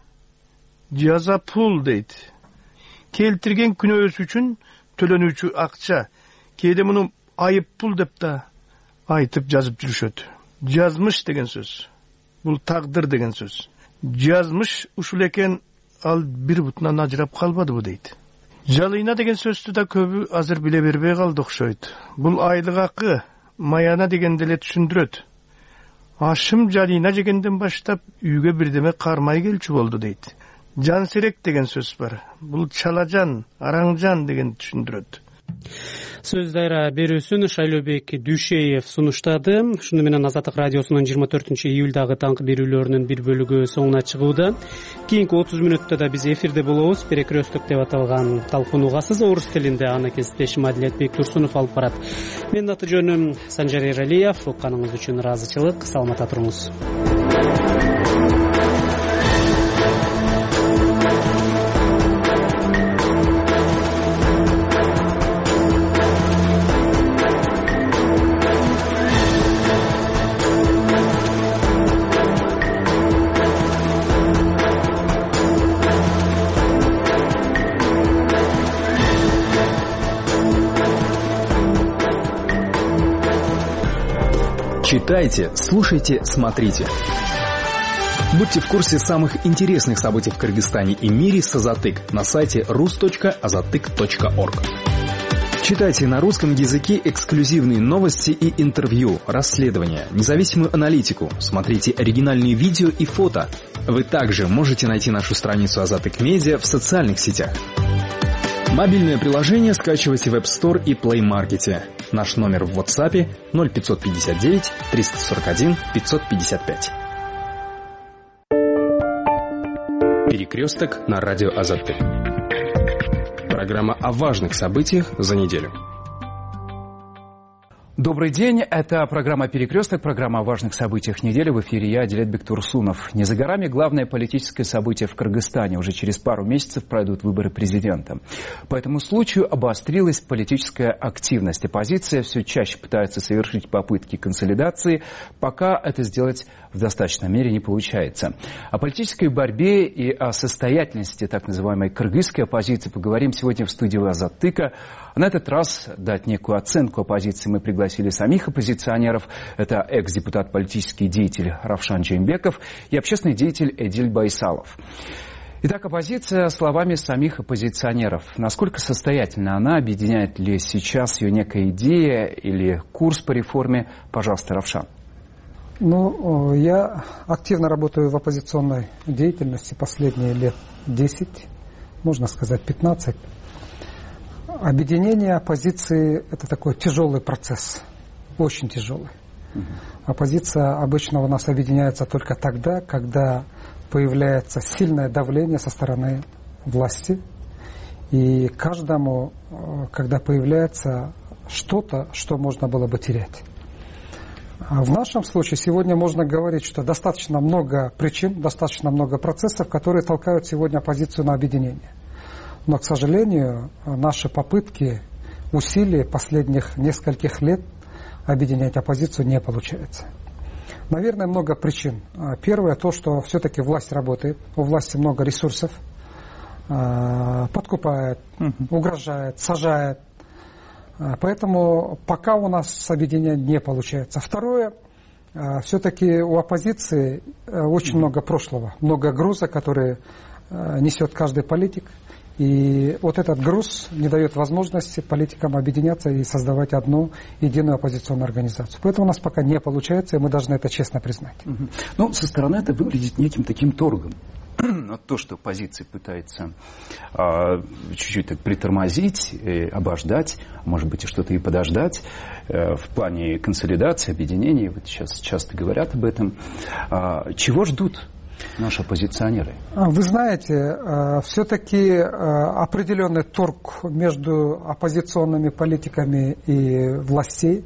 Жаза пул дейт. Келтирген күнөөсү үчүн төлөнүүчү акча кээде муну айыппул деп да айтып жазып жүрүшөт. Жазмыш деген сөз. Бул тагдыр деген сөз. Жазмыш ушул экен, ал бир бутунан ажырап калбадыбы дейт. Жалыйна деген сөздү да көбү азыр биле бербей калды окшойт. Бул айлык акы, маяна дегенди эле түшүндүрөт. Ашым жалыйна жегенден баштап үйгө бирдеме кармай келчү болду дейт. Жан серек деген сөз бар. Бул чалажан, араңжан деген түшүндүрөт. Сөз дайра берүүсүн Шайлообек Дүйшеев сунуштады. Ушуну менен Азаттык радиосунун 24 июлдагы таңкы берүүлөрүнүн бир бөлүгү соңуна чыгууда. Кийинки 30 мүнөттө да биз эфирде болобуз. Перекресток деп аталган талкууга сиз орус тилинде аны кесиптешим Адилет Бектурсунов алып барат. Менин аты жөнүм Санжар Эралиев. Укканыңыз үчүн ыраазычылык. Саламатта туруңуз. Читайте, слушайте, смотрите. Будьте в курсе самых интересных событий в Кыргызстане и мире с Азаттык на сайте rus.azattyk.org. Читайте на русском языке эксклюзивные новости и интервью, расследования, независимую аналитику, смотрите оригинальные видео и фото. Вы также можете найти нашу страницу Азаттык Медиа в социальных сетях. Мобильное приложение скачивайте в App Store и Play Market. Наш номер в WhatsApp 0559 341 555. Перекресток на радио Азаттык. Программа о важных событиях за неделю. Добрый день, это программа «Перекресток», программа о важных событиях недели. В эфире я, Адилет Бектурсунов. Не за горами главное политическое событие в Кыргызстане. Уже через пару месяцев пройдут выборы президента. По этому случаю обострилась политическая активность. Оппозиция все чаще пытается совершить попытки консолидации, пока это сделать в достаточной мере не получается. О политической борьбе и о состоятельности так называемой кыргызской оппозиции поговорим сегодня в студии Азаттыка. На этот раз дать некую оценку оппозиции мы пригласили самих оппозиционеров. Это экс-депутат, политический деятель Равшан Джеймбеков и общественный деятель Эдиль Байсалов. Итак, оппозиция словами самих оппозиционеров. Насколько состоятельна она? Объединяет ли сейчас ее некая идея или курс по реформе? Пожалуйста, Равшан. Я активно работаю в оппозиционной деятельности последние лет 10, можно сказать 15. Объединение оппозиции – это такой тяжелый процесс, очень тяжелый. Оппозиция обычно у нас объединяется только тогда, когда появляется сильное давление со стороны власти. И каждому, когда появляется что-то, что можно было бы терять. В нашем случае сегодня можно говорить, что достаточно много причин, достаточно много процессов, которые толкают сегодня оппозицию на объединение. Но, к сожалению, наши попытки, усилия последних нескольких лет объединять оппозицию не получается. Наверное, много причин. Первое, то, что все-таки власть работает, у власти много ресурсов, подкупает, угрожает, сажает. Поэтому пока у нас объединение не получается. Второе, все-таки у оппозиции очень много прошлого, много груза, который несет каждый политик. И вот этот груз не дает возможности политикам объединяться и создавать одну единую оппозиционную организацию. Поэтому у нас пока не получается, и мы должны это честно признать. Ну, со стороны это выглядит неким таким торгом. То, что оппозиция пытается чуть-чуть так притормозить, обождать, может быть, и что-то и подождать в плане консолидации, объединения. Вот сейчас часто говорят об этом. Чего ждут наши оппозиционеры? Вы знаете, все-таки определенный торг между оппозиционными политиками и властей,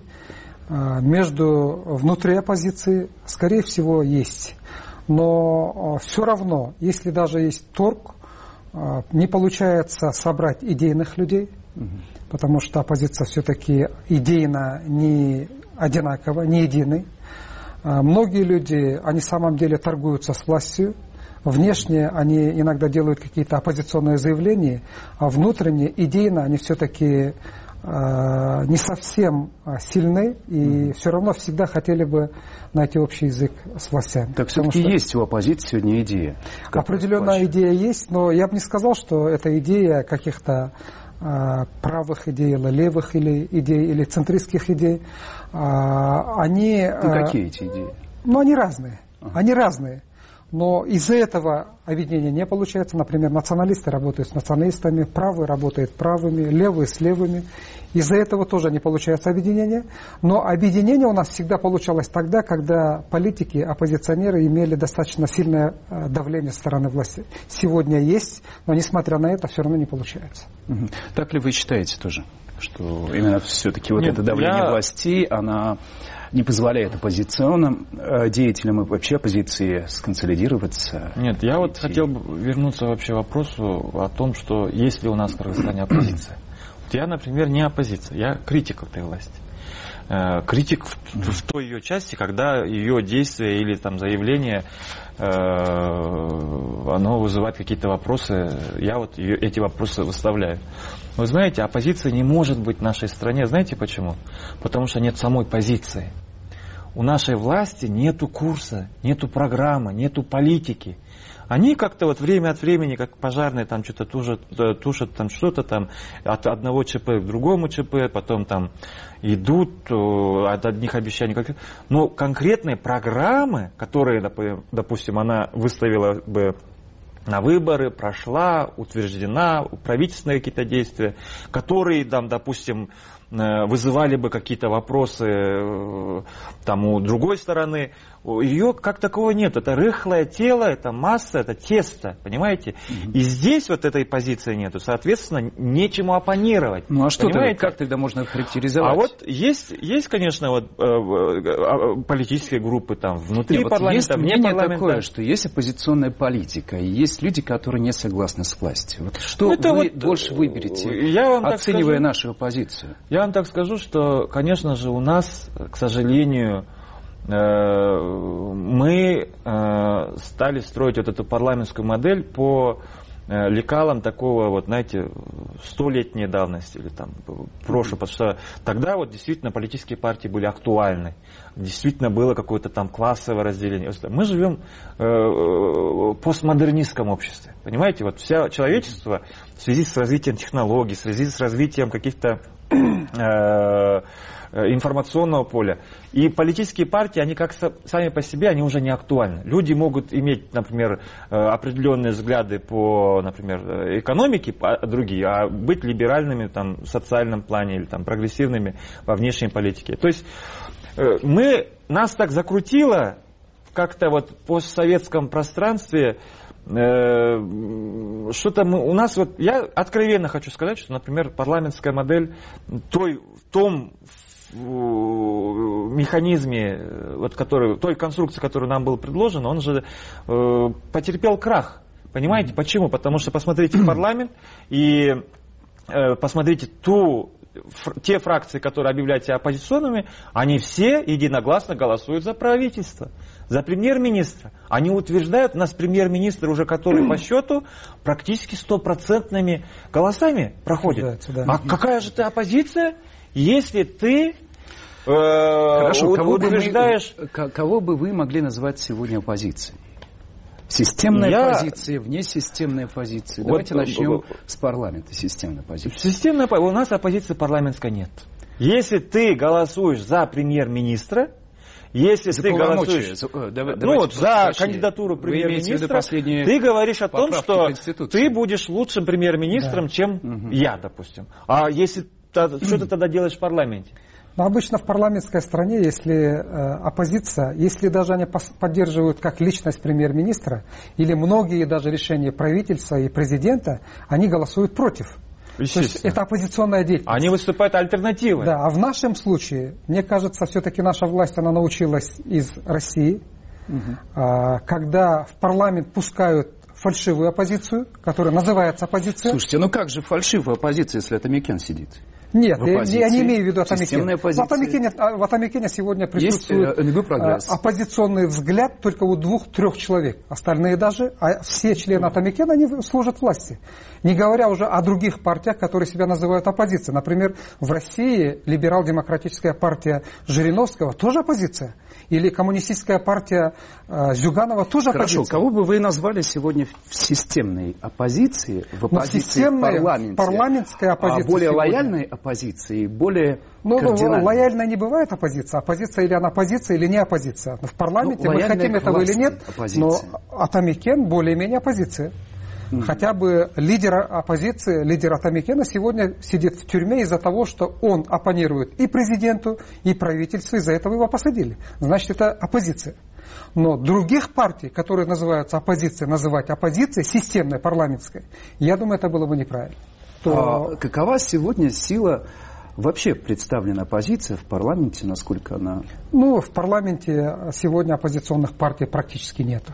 между внутри оппозиции, скорее всего, есть. Но все равно, если даже есть торг, не получается собрать идейных людей, потому что оппозиция все-таки идейно не одинакова, не единый. Многие люди, они в самом деле торгуются с властью. Внешне они иногда делают какие-то оппозиционные заявления, а внутренне, идейно они все-таки не совсем сильны и все равно всегда хотели бы найти общий язык с властями. Так все-таки есть у оппозиции сегодня идея. Определенная идея есть, но я бы не сказал, что это идея каких-то правых идей или левых идей или центристских идей. Они... какие эти идеи? Они разные. Они разные. Но из-за этого объединения не получается. Например, националисты работают с националистами, правые работают правыми, левые с левыми. Из-за этого тоже не получается объединение. Но объединение у нас всегда получалось тогда, когда политики, оппозиционеры имели достаточно сильное давление со стороны власти. Сегодня есть, но несмотря на это, все равно не получается. Так ли вы считаете тоже, что именно все-таки вот это давление властей, она не позволяет оппозиционным деятелям и вообще оппозиции сконсолидироваться? Нет, я вот хотел бы вернуться вообще к вопросу о том, что есть ли у нас в Кыргызстане оппозиция. Вот я, например, не оппозиция, я критик этой власти. Критик в той ее части, когда ее действия или там заявление, оно вызывает какие-то вопросы, я вот эти вопросы выставляю. Вы знаете, оппозиция не может быть в нашей стране. Знаете почему? Потому что нет самой позиции. У нашей власти нету курса, нету программы, нету политики. Они как-то вот время от времени, как пожарные, там что-то тушат там что-то там от одного ЧП к другому ЧП, потом там идут от одних обещаний. Но конкретные программы, которые, допустим, она выставила бы на выборы, прошла, утверждена, правительственные какие-то действия, которые, там, допустим, вызывали бы какие-то вопросы там, у другой стороны, ее как такового нет. Это рыхлое тело, это масса, это тесто, понимаете? И здесь вот этой позиции нету, соответственно, нечему оппонировать. Ну а что тогда, как тогда можно характеризовать? А вот есть конечно, вот, политические группы там внутри парламента, вне парламента. Такое, что есть оппозиционная политика, и есть люди, которые не согласны с властью. Вот что вы больше выберете, оценивая нашу оппозицию? Я вам так скажу, что, конечно же, у нас, к сожалению, мы стали строить вот эту парламентскую модель по лекалам такого, вот, знаете, 100-летней давности или там прошлого, потому что тогда вот действительно политические партии были актуальны, действительно было какое-то там классовое разделение. Мы живем в постмодернистском обществе, понимаете, вот все человечество в связи с развитием технологий, в связи с развитием каких-то информационного поля. И политические партии, они как сами по себе, они уже не актуальны. Люди могут иметь, например, определенные взгляды по, например, экономике, другие, а быть либеральными там, в социальном плане или там, прогрессивными во внешней политике. То есть нас так закрутило как-то вот в постсоветском пространстве, что-то у нас вот, я откровенно хочу сказать, что, например, парламентская модель в том механизме, вот, той конструкции, которая нам была предложена, он же потерпел крах. Понимаете, почему? Потому что посмотрите в парламент и посмотрите те фракции, которые объявляют себя оппозиционными, они все единогласно голосуют за правительство, за премьер-министра. Они утверждают, у нас премьер-министр уже который по счету практически 100% голосами проходит. Да. А какая же ты оппозиция, если ты утверждаешь... Кого бы вы могли назвать сегодня оппозицией? Системная позиция, внесистемная позиция. Давайте начнем с парламента. Системная позиция. У нас оппозиции парламентской нет. Если ты голосуешь за премьер-министра, если ты голосуешь за кандидатуру премьер-министра, ты говоришь о том, что ты будешь лучшим премьер-министром, чем я, допустим. А если что ты тогда делаешь в парламенте? Но обычно в парламентской стране, если оппозиция, если даже они поддерживают как личность премьер-министра, или многие даже решения правительства и президента, они голосуют против. То есть это оппозиционная деятельность. Они выступают альтернативой. Да, а в нашем случае, мне кажется, все-таки наша власть, она научилась из России, когда в парламент пускают фальшивую оппозицию, которая называется оппозиция. Слушайте, ну как же фальшивая оппозиция, если это Мекен сидит? Нет, я не имею в виду Атамекен. В Атамекене сегодня присутствует оппозиционный взгляд только у 2-3 человек. Остальные даже, а все члены Атамекена, они служат власти. Не говоря уже о других партиях, которые себя называют оппозицией. Например, в России либерал-демократическая партия Жириновского тоже оппозиция. Или коммунистическая партия Зюганова тоже оппозиция. Хорошо, кого бы вы назвали сегодня в системной оппозиции, в оппозиции в парламенте? Парламентская оппозиция. А более лояльной оппозиции, более кардинальной? Лояльная не бывает оппозиция. Оппозиция или она оппозиция, или не оппозиция. В парламенте мы хотим этого или нет, но Атамекен более-менее оппозиция. Хотя бы лидер оппозиции, лидер Атамекена сегодня сидит в тюрьме из-за того, что он оппонирует и президенту, и правительству, из-за этого его посадили. Значит, это оппозиция. Но других партий, которые называются оппозицией, называть оппозицией, системной, парламентской, я думаю, это было бы неправильно. Какова сегодня сила вообще представлена оппозиция в парламенте, насколько она... В парламенте сегодня оппозиционных партий практически нету.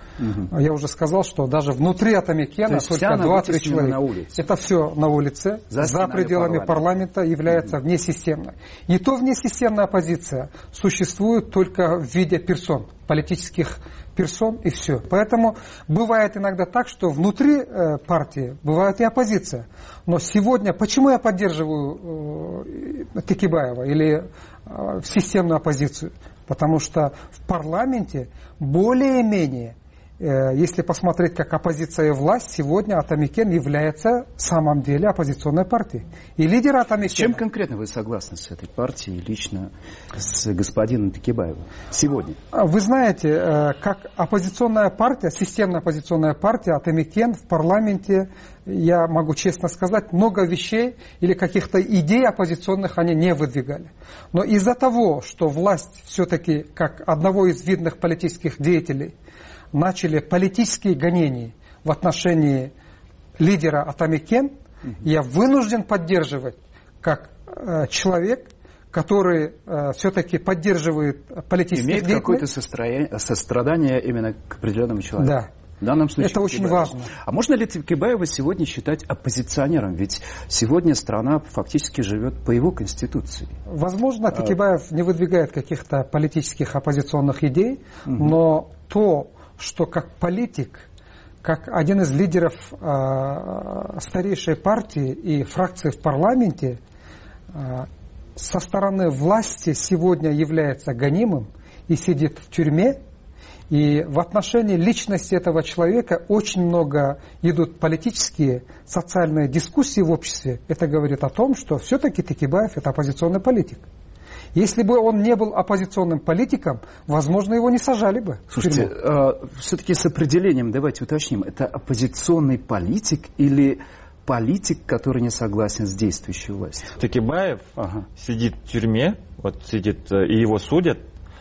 Я уже сказал, что даже внутри Атамекена только 2-3 человека. Это все на улице, за пределами парламента является внесистемной. И то внесистемная оппозиция существует только в виде персон, политических персон и все. Поэтому бывает иногда так, что внутри партии бывает и оппозиция. Но сегодня, почему я поддерживаю Текебаева или в системную оппозицию? Потому что в парламенте более-менее, если посмотреть как оппозиция и власть, сегодня Атамекен является в самом деле оппозиционной партией. И лидер Атамекена... С чем конкретно вы согласны с этой партией, лично с господином Текебаевым сегодня? Вы знаете, как оппозиционная партия, системная оппозиционная партия, Атамекен в парламенте, я могу честно сказать, много вещей или каких-то идей оппозиционных они не выдвигали. Но из-за того, что власть все-таки, как одного из видных политических деятелей, начали политические гонения в отношении лидера Атамекен, я вынужден поддерживать как человек, который все-таки поддерживает политических деятелей. Имеет какое-то сострадание именно к определенному человеку. Да. В данном случае это очень важно. А можно ли Текебаева сегодня считать оппозиционером? Ведь сегодня страна фактически живет по его конституции. Возможно, Текебаев не выдвигает каких-то политических оппозиционных идей, но то, что как политик, как один из лидеров старейшей партии и фракции в парламенте, со стороны власти сегодня является гонимым и сидит в тюрьме, и в отношении личности этого человека очень много идут политические, социальные дискуссии в обществе. Это говорит о том, что все-таки Текебаев это оппозиционный политик. Если бы он не был оппозиционным политиком, возможно, его не сажали бы. Слушайте, все-таки с определением давайте уточним. Это оппозиционный политик или политик, который не согласен с действующей властью? Текебаев сидит в тюрьме, вот сидит, и его судят.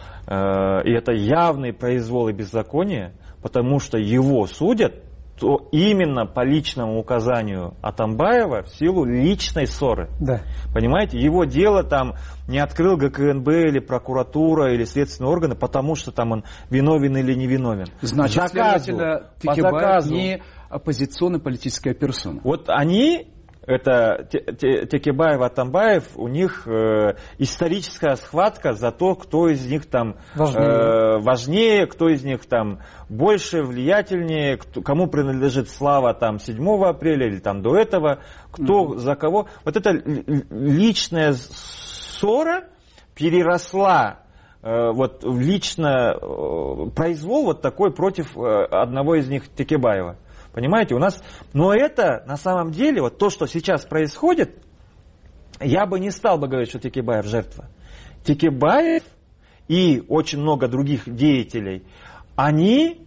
И это явный произвол и беззаконие, потому что его судят то именно по личному указанию Атамбаева в силу личной ссоры. Да. Понимаете, его дело там не открыл ГКНБ или прокуратура или следственные органы, потому что там он виновен или не виновен. Значит, следовательно, Текебаев не оппозиционная политическая персона. Вот они... Это Текебаев, Атамбаев, у них историческая схватка за то, кто из них там важнее, кто из них там больше, влиятельнее, кому принадлежит слава там 7 апреля или там до этого, кто за кого. Вот эта личная ссора переросла вот в лично произвол вот такой против одного из них, Текебаева. Понимаете, у нас... Но это, на самом деле, вот то, что сейчас происходит, я бы не стал бы говорить, что Текебаев жертва. Текебаев и очень много других деятелей, они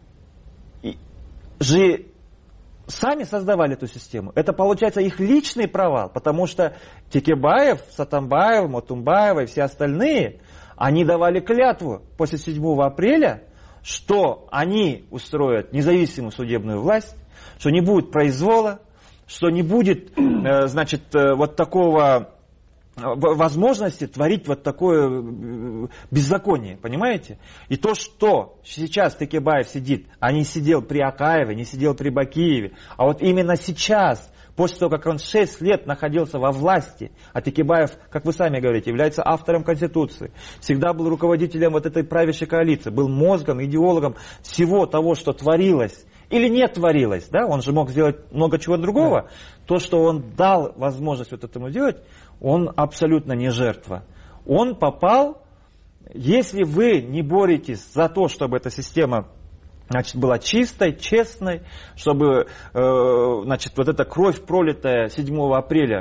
же сами создавали эту систему. Это, получается, их личный провал, потому что Текебаев, Сатамбаев, Матумбаева и все остальные, они давали клятву после 7 апреля, что они устроят независимую судебную власть, что не будет произвола, что не будет, значит, вот такого возможности творить вот такое беззаконие, понимаете? И то, что сейчас Текебаев сидит, а не сидел при Акаеве, не сидел при Бакиеве, а вот именно сейчас после того, как он 6 лет находился во власти, а Текебаев, как вы сами говорите, является автором Конституции, всегда был руководителем вот этой правящей коалиции, был мозгом, идеологом всего того, что творилось или не творилось, да, он же мог сделать много чего другого, да. То, что он дал возможность вот этому делать, он абсолютно не жертва. Он попал, если вы не боретесь за то, чтобы эта система, значит, была чистой, честной, чтобы, значит, вот эта кровь, пролитая 7 апреля,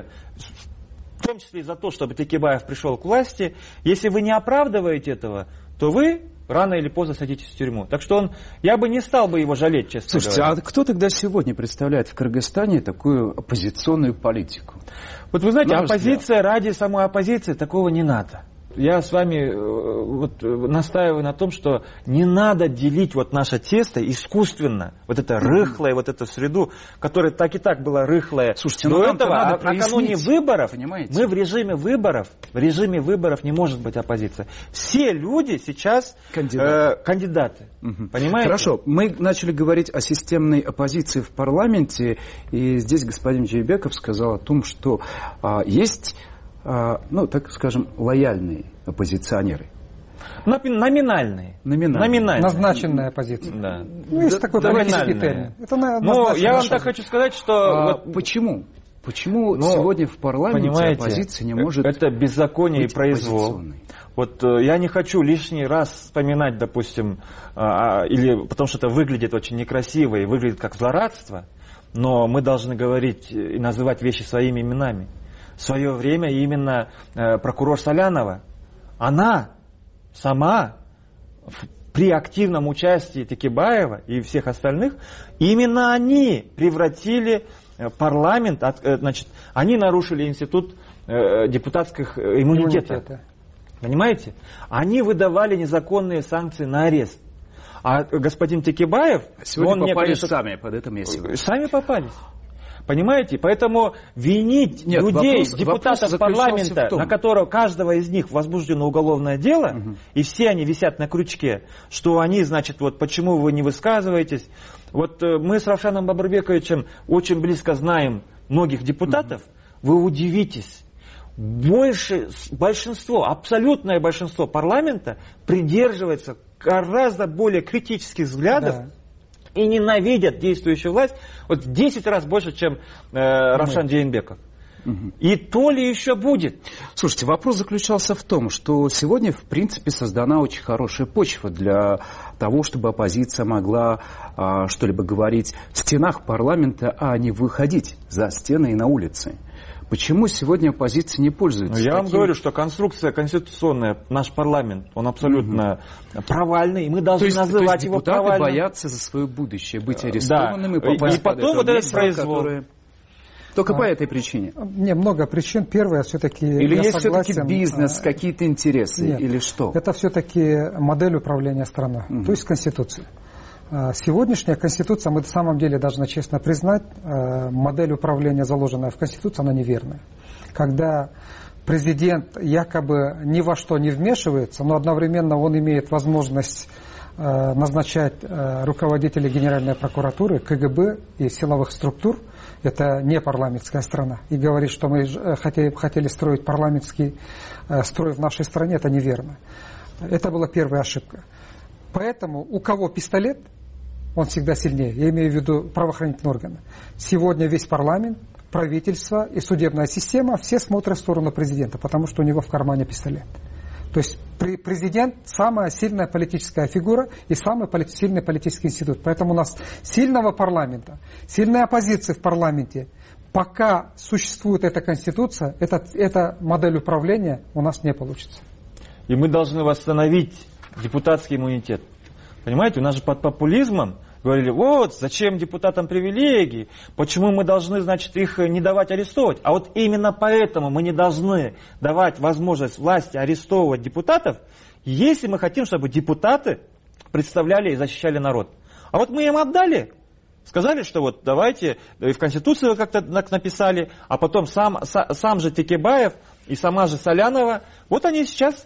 в том числе и за то, чтобы Текебаев пришел к власти, если вы не оправдываете этого, то вы рано или поздно садитесь в тюрьму. Так что я бы не стал бы его жалеть, честно говоря. Слушайте, а кто тогда сегодня представляет в Кыргызстане такую оппозиционную политику? Вот вы знаете, оппозиция ради самой оппозиции, такого не надо. Я с вами вот настаиваю на том, что не надо делить вот наше тесто искусственно, вот это рыхлое, вот эту среду, которая так и так была рыхлая. Слушайте, до этого, накануне выборов, понимаете? Мы в режиме выборов не может быть оппозиция. Все люди сейчас кандидаты. Понимаете? Хорошо, мы начали говорить о системной оппозиции в парламенте, и здесь господин Джейбеков сказал о том, что есть... ну, так скажем, лояльные оппозиционеры. Номинальные. Назначенная оппозиция. Да. Ну, есть такой политический термин. Но я вам так хочу сказать, что... Почему? Почему сегодня в парламенте оппозиция не может... Это беззаконие и произвол. Вот я не хочу лишний раз вспоминать, допустим, или потому что это выглядит очень некрасиво и выглядит как злорадство, но мы должны говорить и называть вещи своими именами. В свое время именно прокурор Салянова, она сама при активном участии Текебаева и всех остальных, именно они превратили парламент, значит, они нарушили институт депутатских иммунитета. Понимаете? Они выдавали незаконные санкции на арест. А господин Текебаев... Сегодня попались сами под это месиво. Сами попались. Понимаете? Поэтому винить людей, депутатов парламента, на которого каждого из них возбуждено уголовное дело, и все они висят на крючке, что они, значит, вот почему вы не высказываетесь. Вот мы с Равшаном Бабырбековичем очень близко знаем многих депутатов, вы удивитесь. Большинство, абсолютное большинство парламента придерживается гораздо более критических взглядов, и ненавидят действующую власть вот в 10 раз больше, чем Равшан Джейнбеков. И то ли еще будет. Слушайте, вопрос заключался в том, что сегодня, в принципе, создана очень хорошая почва для того, чтобы оппозиция могла что-либо говорить в стенах парламента, а не выходить за стены и на улицы. Почему сегодня оппозиция не пользуется? Я вам говорю, что конструкция конституционная, наш парламент, он абсолютно провальный, и мы должны называть его провальным. Депутаты боятся за свое будущее быть арестованными, попасть под это вот этот произвол. Только по этой причине? Не, много причин. Первое, все-таки... Или есть все-таки бизнес, какие-то интересы, или что? Это все-таки модель управления страной, то есть Конституция. Сегодняшняя Конституция, мы на самом деле должны честно признать, модель управления, заложенная в Конституции, она неверная. Когда президент якобы ни во что не вмешивается, но одновременно он имеет возможность назначать руководителей Генеральной прокуратуры, КГБ и силовых структур, это не парламентская страна, и говорит, что мы хотели строить парламентский строй в нашей стране, это неверно. Это была первая ошибка. Поэтому у кого пистолет, он всегда сильнее. Я имею в виду правоохранительные органы. Сегодня весь парламент, правительство и судебная система все смотрят в сторону президента, потому что у него в кармане пистолет. То есть президент самая сильная политическая фигура и самый сильный политический институт. Поэтому у нас сильного парламента, сильная оппозиция в парламенте, пока существует эта конституция, эта модель управления у нас не получится. И мы должны восстановить депутатский иммунитет. Понимаете, у нас же под популизмом говорили, вот, зачем депутатам привилегии, почему мы должны, значит, их не давать арестовывать. А вот именно поэтому мы не должны давать возможность власти арестовывать депутатов, если мы хотим, чтобы депутаты представляли и защищали народ. А вот мы им отдали. Сказали, что вот давайте, и в Конституции как-то написали, а потом сам же Текебаев и сама же Салянова, вот они сейчас,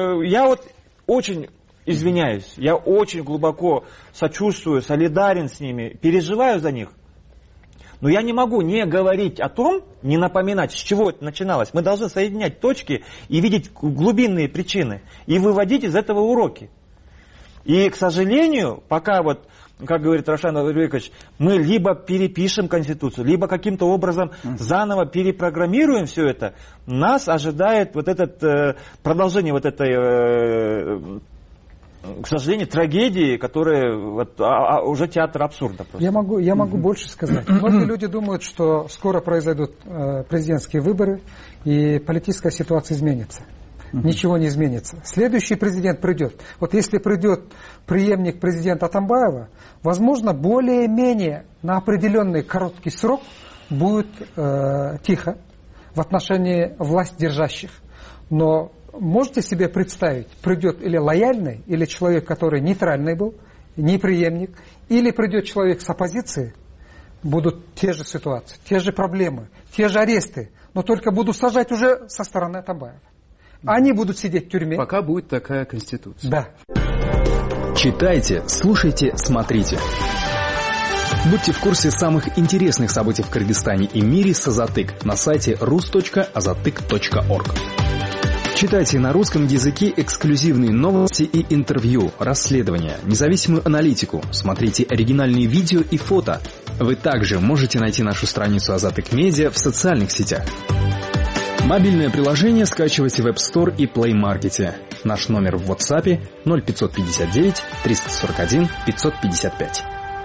я вот очень извиняюсь, я очень глубоко сочувствую, солидарен с ними, переживаю за них. Но я не могу не говорить о том, не напоминать, с чего это начиналось. Мы должны соединять точки и видеть глубинные причины, и выводить из этого уроки. И, к сожалению, пока вот, как говорит Равшан Алирбекович, мы либо перепишем Конституцию, либо каким-то образом заново перепрограммируем все это, нас ожидает вот это продолжение вот этой, к сожалению, трагедии, которая уже театр абсурда. Просто. Я могу больше сказать. Многие люди думают, что скоро произойдут президентские выборы, и политическая ситуация изменится. Ничего не изменится. Следующий президент придет. Вот если придет преемник президента Атамбаева, возможно, более-менее на определенный короткий срок будет тихо в отношении власть держащих. Но можете себе представить, придет или лояльный, или человек, который нейтральный был, не преемник, или придет человек с оппозиции, будут те же ситуации, те же проблемы, те же аресты, но только будут сажать уже со стороны Атамбаева. Они будут сидеть в тюрьме. Пока будет такая конституция. Да. Читайте, слушайте, смотрите. Будьте в курсе самых интересных событий в Кыргызстане и мире с Азатык на сайте rus.azatyk.org. Читайте на русском языке эксклюзивные новости и интервью, расследования, независимую аналитику. Смотрите оригинальные видео и фото. Вы также можете найти нашу страницу Азатык Медиа в социальных сетях. Мобильное приложение скачивайте в App Store и Play Market. Наш номер в WhatsApp 0559 341 555.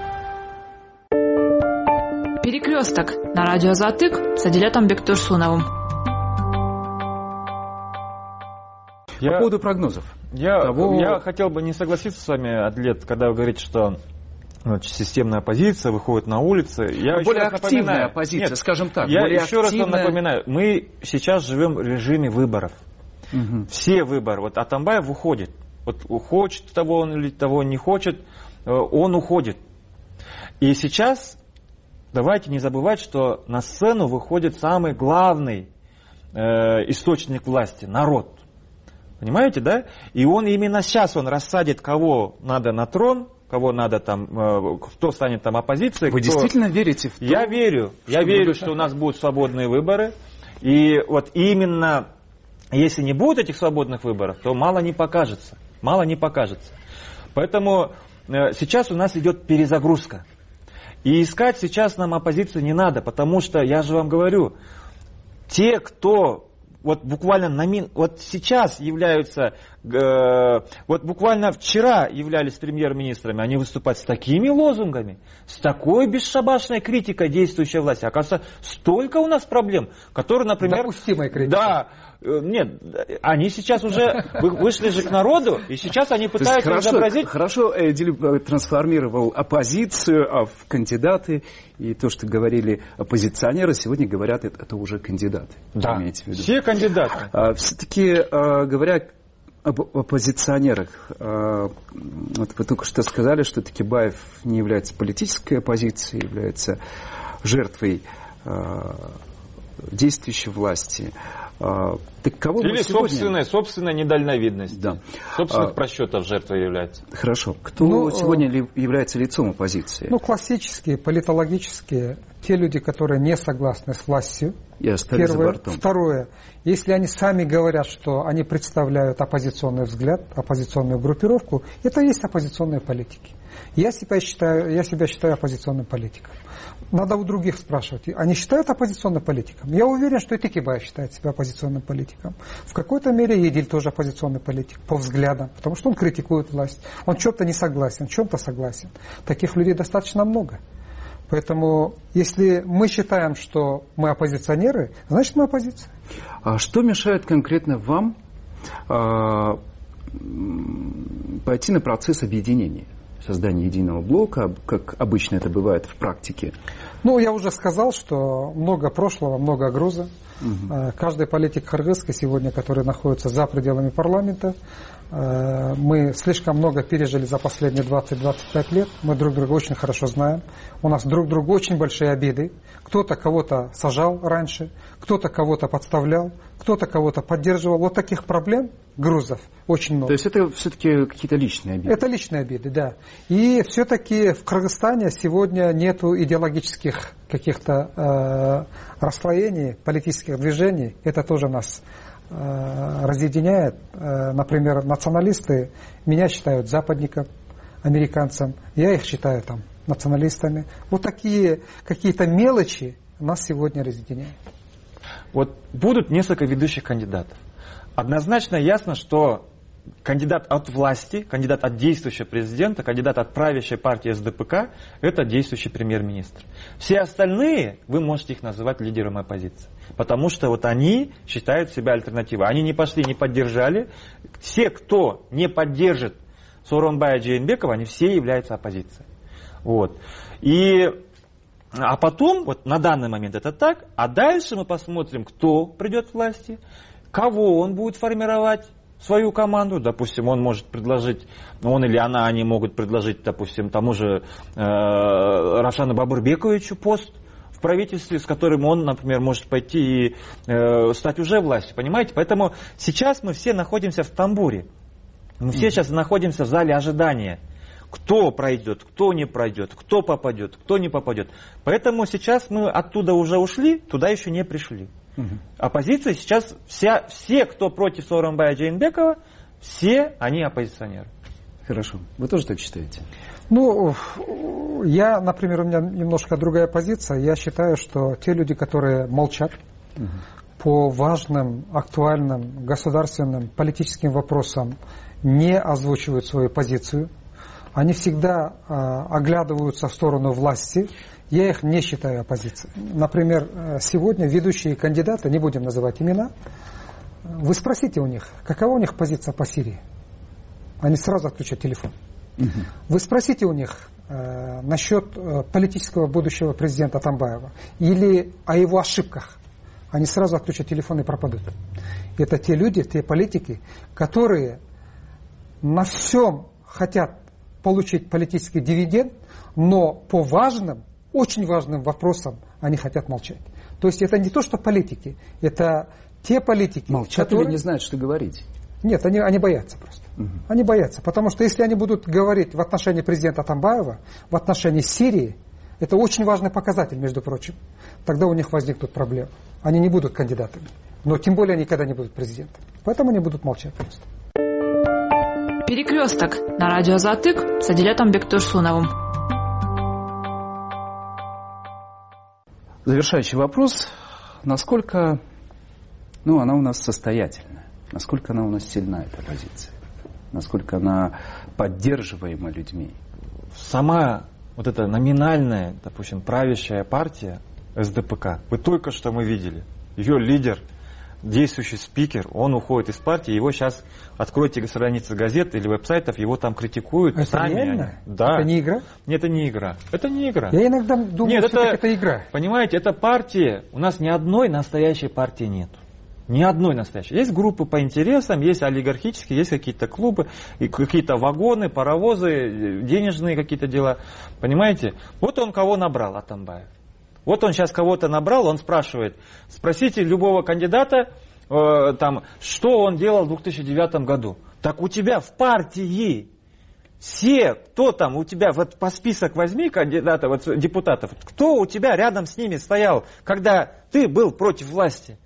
Перекресток на радио Азатык с Адилетом Бектурсуновым. По поводу прогнозов. Я хотел бы не согласиться с вами, Адилет, когда вы говорите, что системная оппозиция выходит на улицы. Более активная оппозиция, нет, скажем так. Я еще раз вам напоминаю, мы сейчас живем в режиме выборов. Все выборы. Вот Атамбаев уходит. Вот хочет того он или того не хочет, он уходит. И сейчас давайте не забывать, что на сцену выходит самый главный источник власти – народ. Понимаете, да? И он именно сейчас рассадит, кого надо на трон, кого надо там, кто станет там оппозицией. Вы действительно верите в то? Я верю. Я верю, что у нас будут свободные выборы. И вот именно, если не будет этих свободных выборов, то мало не покажется. Мало не покажется. Поэтому сейчас у нас идет перезагрузка. И искать сейчас нам оппозицию не надо, потому что, я же вам говорю, те, кто вот буквально вот сейчас являются, вот буквально вчера являлись премьер-министрами, они выступают с такими лозунгами, с такой бесшабашной критикой действующей власти. Оказывается, столько у нас проблем, которые, например... Допустимая критика. Да. Нет, они сейчас уже вышли же к народу, и сейчас они пытаются изобразить... Хорошо трансформировал оппозицию в кандидаты, и то, что говорили оппозиционеры, сегодня говорят, это уже кандидаты. Да, все кандидаты. Все-таки, говоря об оппозиционерах, вот вы только что сказали, что Текебаев не является политической оппозицией, является жертвой действующей власти. Так кого или сегодня... собственная недальновидность. Да. Собственных просчетов жертвой является. Хорошо. Кто сегодня является лицом оппозиции? Классические, политологические, те люди, которые не согласны с властью. И остались за бортом. Второе. Если они сами говорят, что они представляют оппозиционный взгляд, оппозиционную группировку, это и есть оппозиционные политики. Я себя считаю оппозиционным политиком. Надо у других спрашивать. Они считают оппозиционным политиком? Я уверен, что и Текебаев считает себя оппозиционным политиком. В какой-то мере Едиль тоже оппозиционный политик, по взглядам, потому что он критикует власть. Он в чем-то не согласен, в чем-то согласен. Таких людей достаточно много. Поэтому, если мы считаем, что мы оппозиционеры, значит мы оппозиция. А что мешает конкретно вам пойти на процесс объединения? Создание единого блока, как обычно это бывает в практике? Я уже сказал, что много прошлого, много груза. Каждый политик кыргызский сегодня, который находится за пределами парламента, Мы слишком много пережили за последние 20-25 лет. Мы друг друга очень хорошо знаем. У нас друг другу очень большие обиды. Кто-то кого-то сажал раньше, кто-то кого-то подставлял, кто-то кого-то поддерживал. Вот таких проблем, грузов, очень много. То есть это все-таки какие-то личные обиды? Это личные обиды, да. И все-таки в Кыргызстане сегодня нету идеологических каких-то расслоений, политических движений. Это тоже нас разъединяет. Например, националисты меня считают западником, американцем. Я их считаю там националистами. Вот такие какие-то мелочи нас сегодня разъединяют. Вот будут несколько ведущих кандидатов. Однозначно ясно, что кандидат от власти, кандидат от действующего президента, кандидат от правящей партии СДПК – это действующий премьер-министр. Все остальные, вы можете их называть лидером оппозиции. Потому что вот они считают себя альтернативой. Они не пошли, не поддержали. Все, кто не поддержит Сооронбая Жээнбекова, они все являются оппозицией. Вот. А потом, вот на данный момент это так, а дальше мы посмотрим, кто придет к власти, кого он будет формировать, свою команду. Допустим, он может предложить, он или она, они могут предложить, допустим, тому же Равшану Бабурбековичу пост в правительстве, с которым он, например, может пойти и стать уже властью. Понимаете? Поэтому сейчас мы все находимся в тамбуре. Мы все сейчас находимся в зале ожидания. Кто пройдет, кто не пройдет, кто попадет, кто не попадет. Поэтому сейчас мы оттуда уже ушли, туда еще не пришли. Оппозиция сейчас, все, кто против Сооронбая Жээнбекова, все они оппозиционеры. Хорошо. Вы тоже так считаете? Ну, я, например, у меня немножко другая позиция. Я считаю, что те люди, которые молчат по важным, актуальным, государственным, политическим вопросам, не озвучивают свою позицию, они всегда оглядываются в сторону власти. Я их не считаю оппозицией. Например, сегодня ведущие кандидаты, не будем называть имена, вы спросите у них, какова у них позиция по Сирии. Они сразу отключат телефон. Вы спросите у них насчет политического будущего президента Атамбаева или о его ошибках. Они сразу отключат телефон и пропадут. Это те люди, те политики, которые на всем хотят получить политический дивиденд, но по важным, очень важным вопросам они хотят молчать. То есть это не то, что политики, это те политики, молчат, которые не знают, что говорить. Нет, они боятся просто. Они боятся, потому что если они будут говорить в отношении президента Атамбаева, в отношении Сирии, это очень важный показатель, между прочим, тогда у них возникнут проблемы. Они не будут кандидатами, но тем более они никогда не будут президентом. Поэтому они будут молчать просто. Перекресток на радио Азаттык с Адилетом Бектурсуновым. Завершающий вопрос. Насколько она у нас состоятельна? Насколько она у нас сильна, эта позиция? Насколько она поддерживаема людьми? Сама вот эта номинальная, допустим, правящая партия СДПК, вы только что мы видели, ее лидер, действующий спикер, он уходит из партии, его сейчас, откройте страницы газет или веб-сайтов, его там критикуют. Это сами реально? Да. Это не игра? Нет, это не игра. Это не игра. Я иногда думаю, что это игра. Понимаете, это партия, у нас ни одной настоящей партии нет. Ни одной настоящей. Есть группы по интересам, есть олигархические, есть какие-то клубы, какие-то вагоны, паровозы, денежные какие-то дела. Понимаете? Вот он кого набрал, Атамбаев. Вот он сейчас кого-то набрал, он спрашивает, спросите любого кандидата, что он делал в 2009 году. Так у тебя в партии все, кто там у тебя, вот по список возьми кандидатов, вот, депутатов, кто у тебя рядом с ними стоял, когда ты был против власти?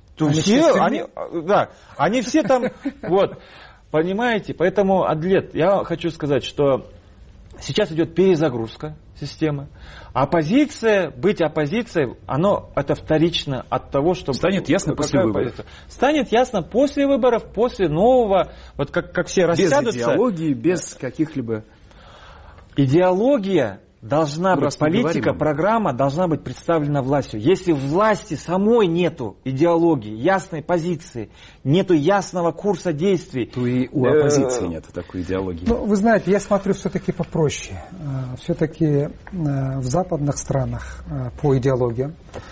Они все там, вот, понимаете, поэтому, Адлет, я хочу сказать, что сейчас идет перезагрузка системы. Оппозиция, быть оппозицией, это вторично от того, что... Станет ясно после выборов. Станет ясно после выборов, после нового, вот как все рассядутся. Без идеологии, без каких-либо... Идеология должна быть, политика, программа должна быть представлена властью. Если в власти самой нету идеологии, ясной позиции, нету ясного курса действий, то и у оппозиции нет такой идеологии. Вы знаете, я смотрю все-таки попроще. Все-таки в западных странах по идеологиям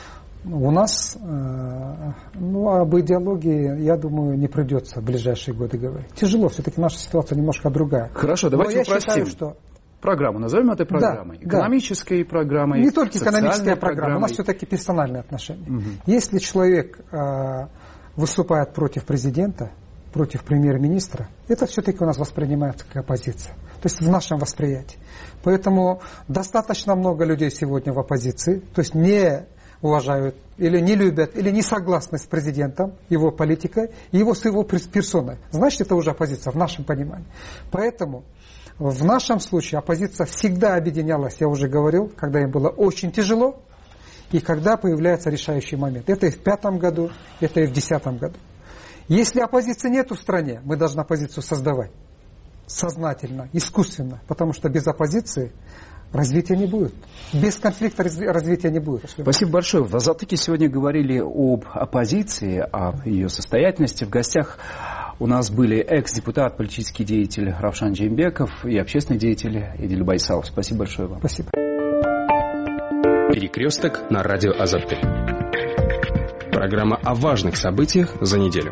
У нас об идеологии, я думаю, не придется в ближайшие годы говорить. Тяжело, все-таки наша ситуация немножко другая. Хорошо, давайте упростим. Программу, назовем это программой. Да, экономической программой. Не только экономическая программа, у нас все-таки персональные отношения. Если человек выступает против президента, против премьер-министра, это все-таки у нас воспринимается как оппозиция. То есть в нашем восприятии. Поэтому достаточно много людей сегодня в оппозиции, то есть не уважают, или не любят, или не согласны с президентом, его политикой, с его персоной. Значит, это уже оппозиция в нашем понимании. Поэтому в нашем случае оппозиция всегда объединялась, я уже говорил, когда им было очень тяжело, и когда появляется решающий момент. Это и в 2005 году, это и в 2010 году. Если оппозиции нет в стране, мы должны оппозицию создавать сознательно, искусственно, потому что без оппозиции развития не будет. Без конфликта развития не будет. Спасибо большое. В «Азаттыке» сегодня говорили об оппозиции, о ее состоятельности. В гостях у нас были экс-депутат, политический деятель Равшан Джеймбеков и общественный деятель Эдиль Байсалов. Спасибо большое вам. Спасибо. Перекресток на радио «Азаттык». Программа о важных событиях за неделю.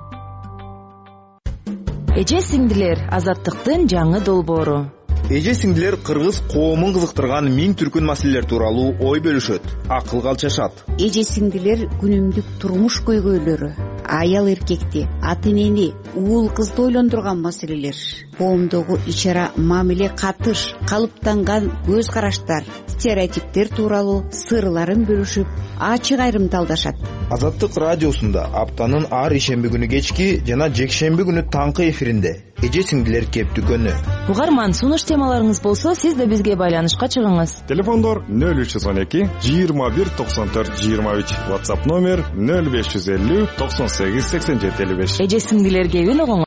Эже сиңдилер, Азаттыктын жаңы долбоору. Эже сиңдилер кыргыз коомун кызыктырган миң түркүн маселелер тууралуу ой бөлүшөт, акылга алчашат. Эже сиңдилер күнүмдүк турмуш көйгөйлөрү, аял эркекти, ата энени, уул кызды ойлондурган маселелер, коомдогу ич-ара мамиле катыш, калыптанган көз караштар, стереотиптер тууралуу сырларын бөлүшүп, ачык айрымдалдашат. Азаттык радиосунда аптанын ар ишемби күнү кечки жана жекшемби күнү таңкы эфиринде эже сиңдилер кептүкөнү. Угарман, сунуш темаларыңыз болсо, сиз да бизге байланышка чыгыңыз. Телефондор 0312 21 94 23, WhatsApp номер 0550 98 87 55. Эже сиңдилер кебин огоңуз.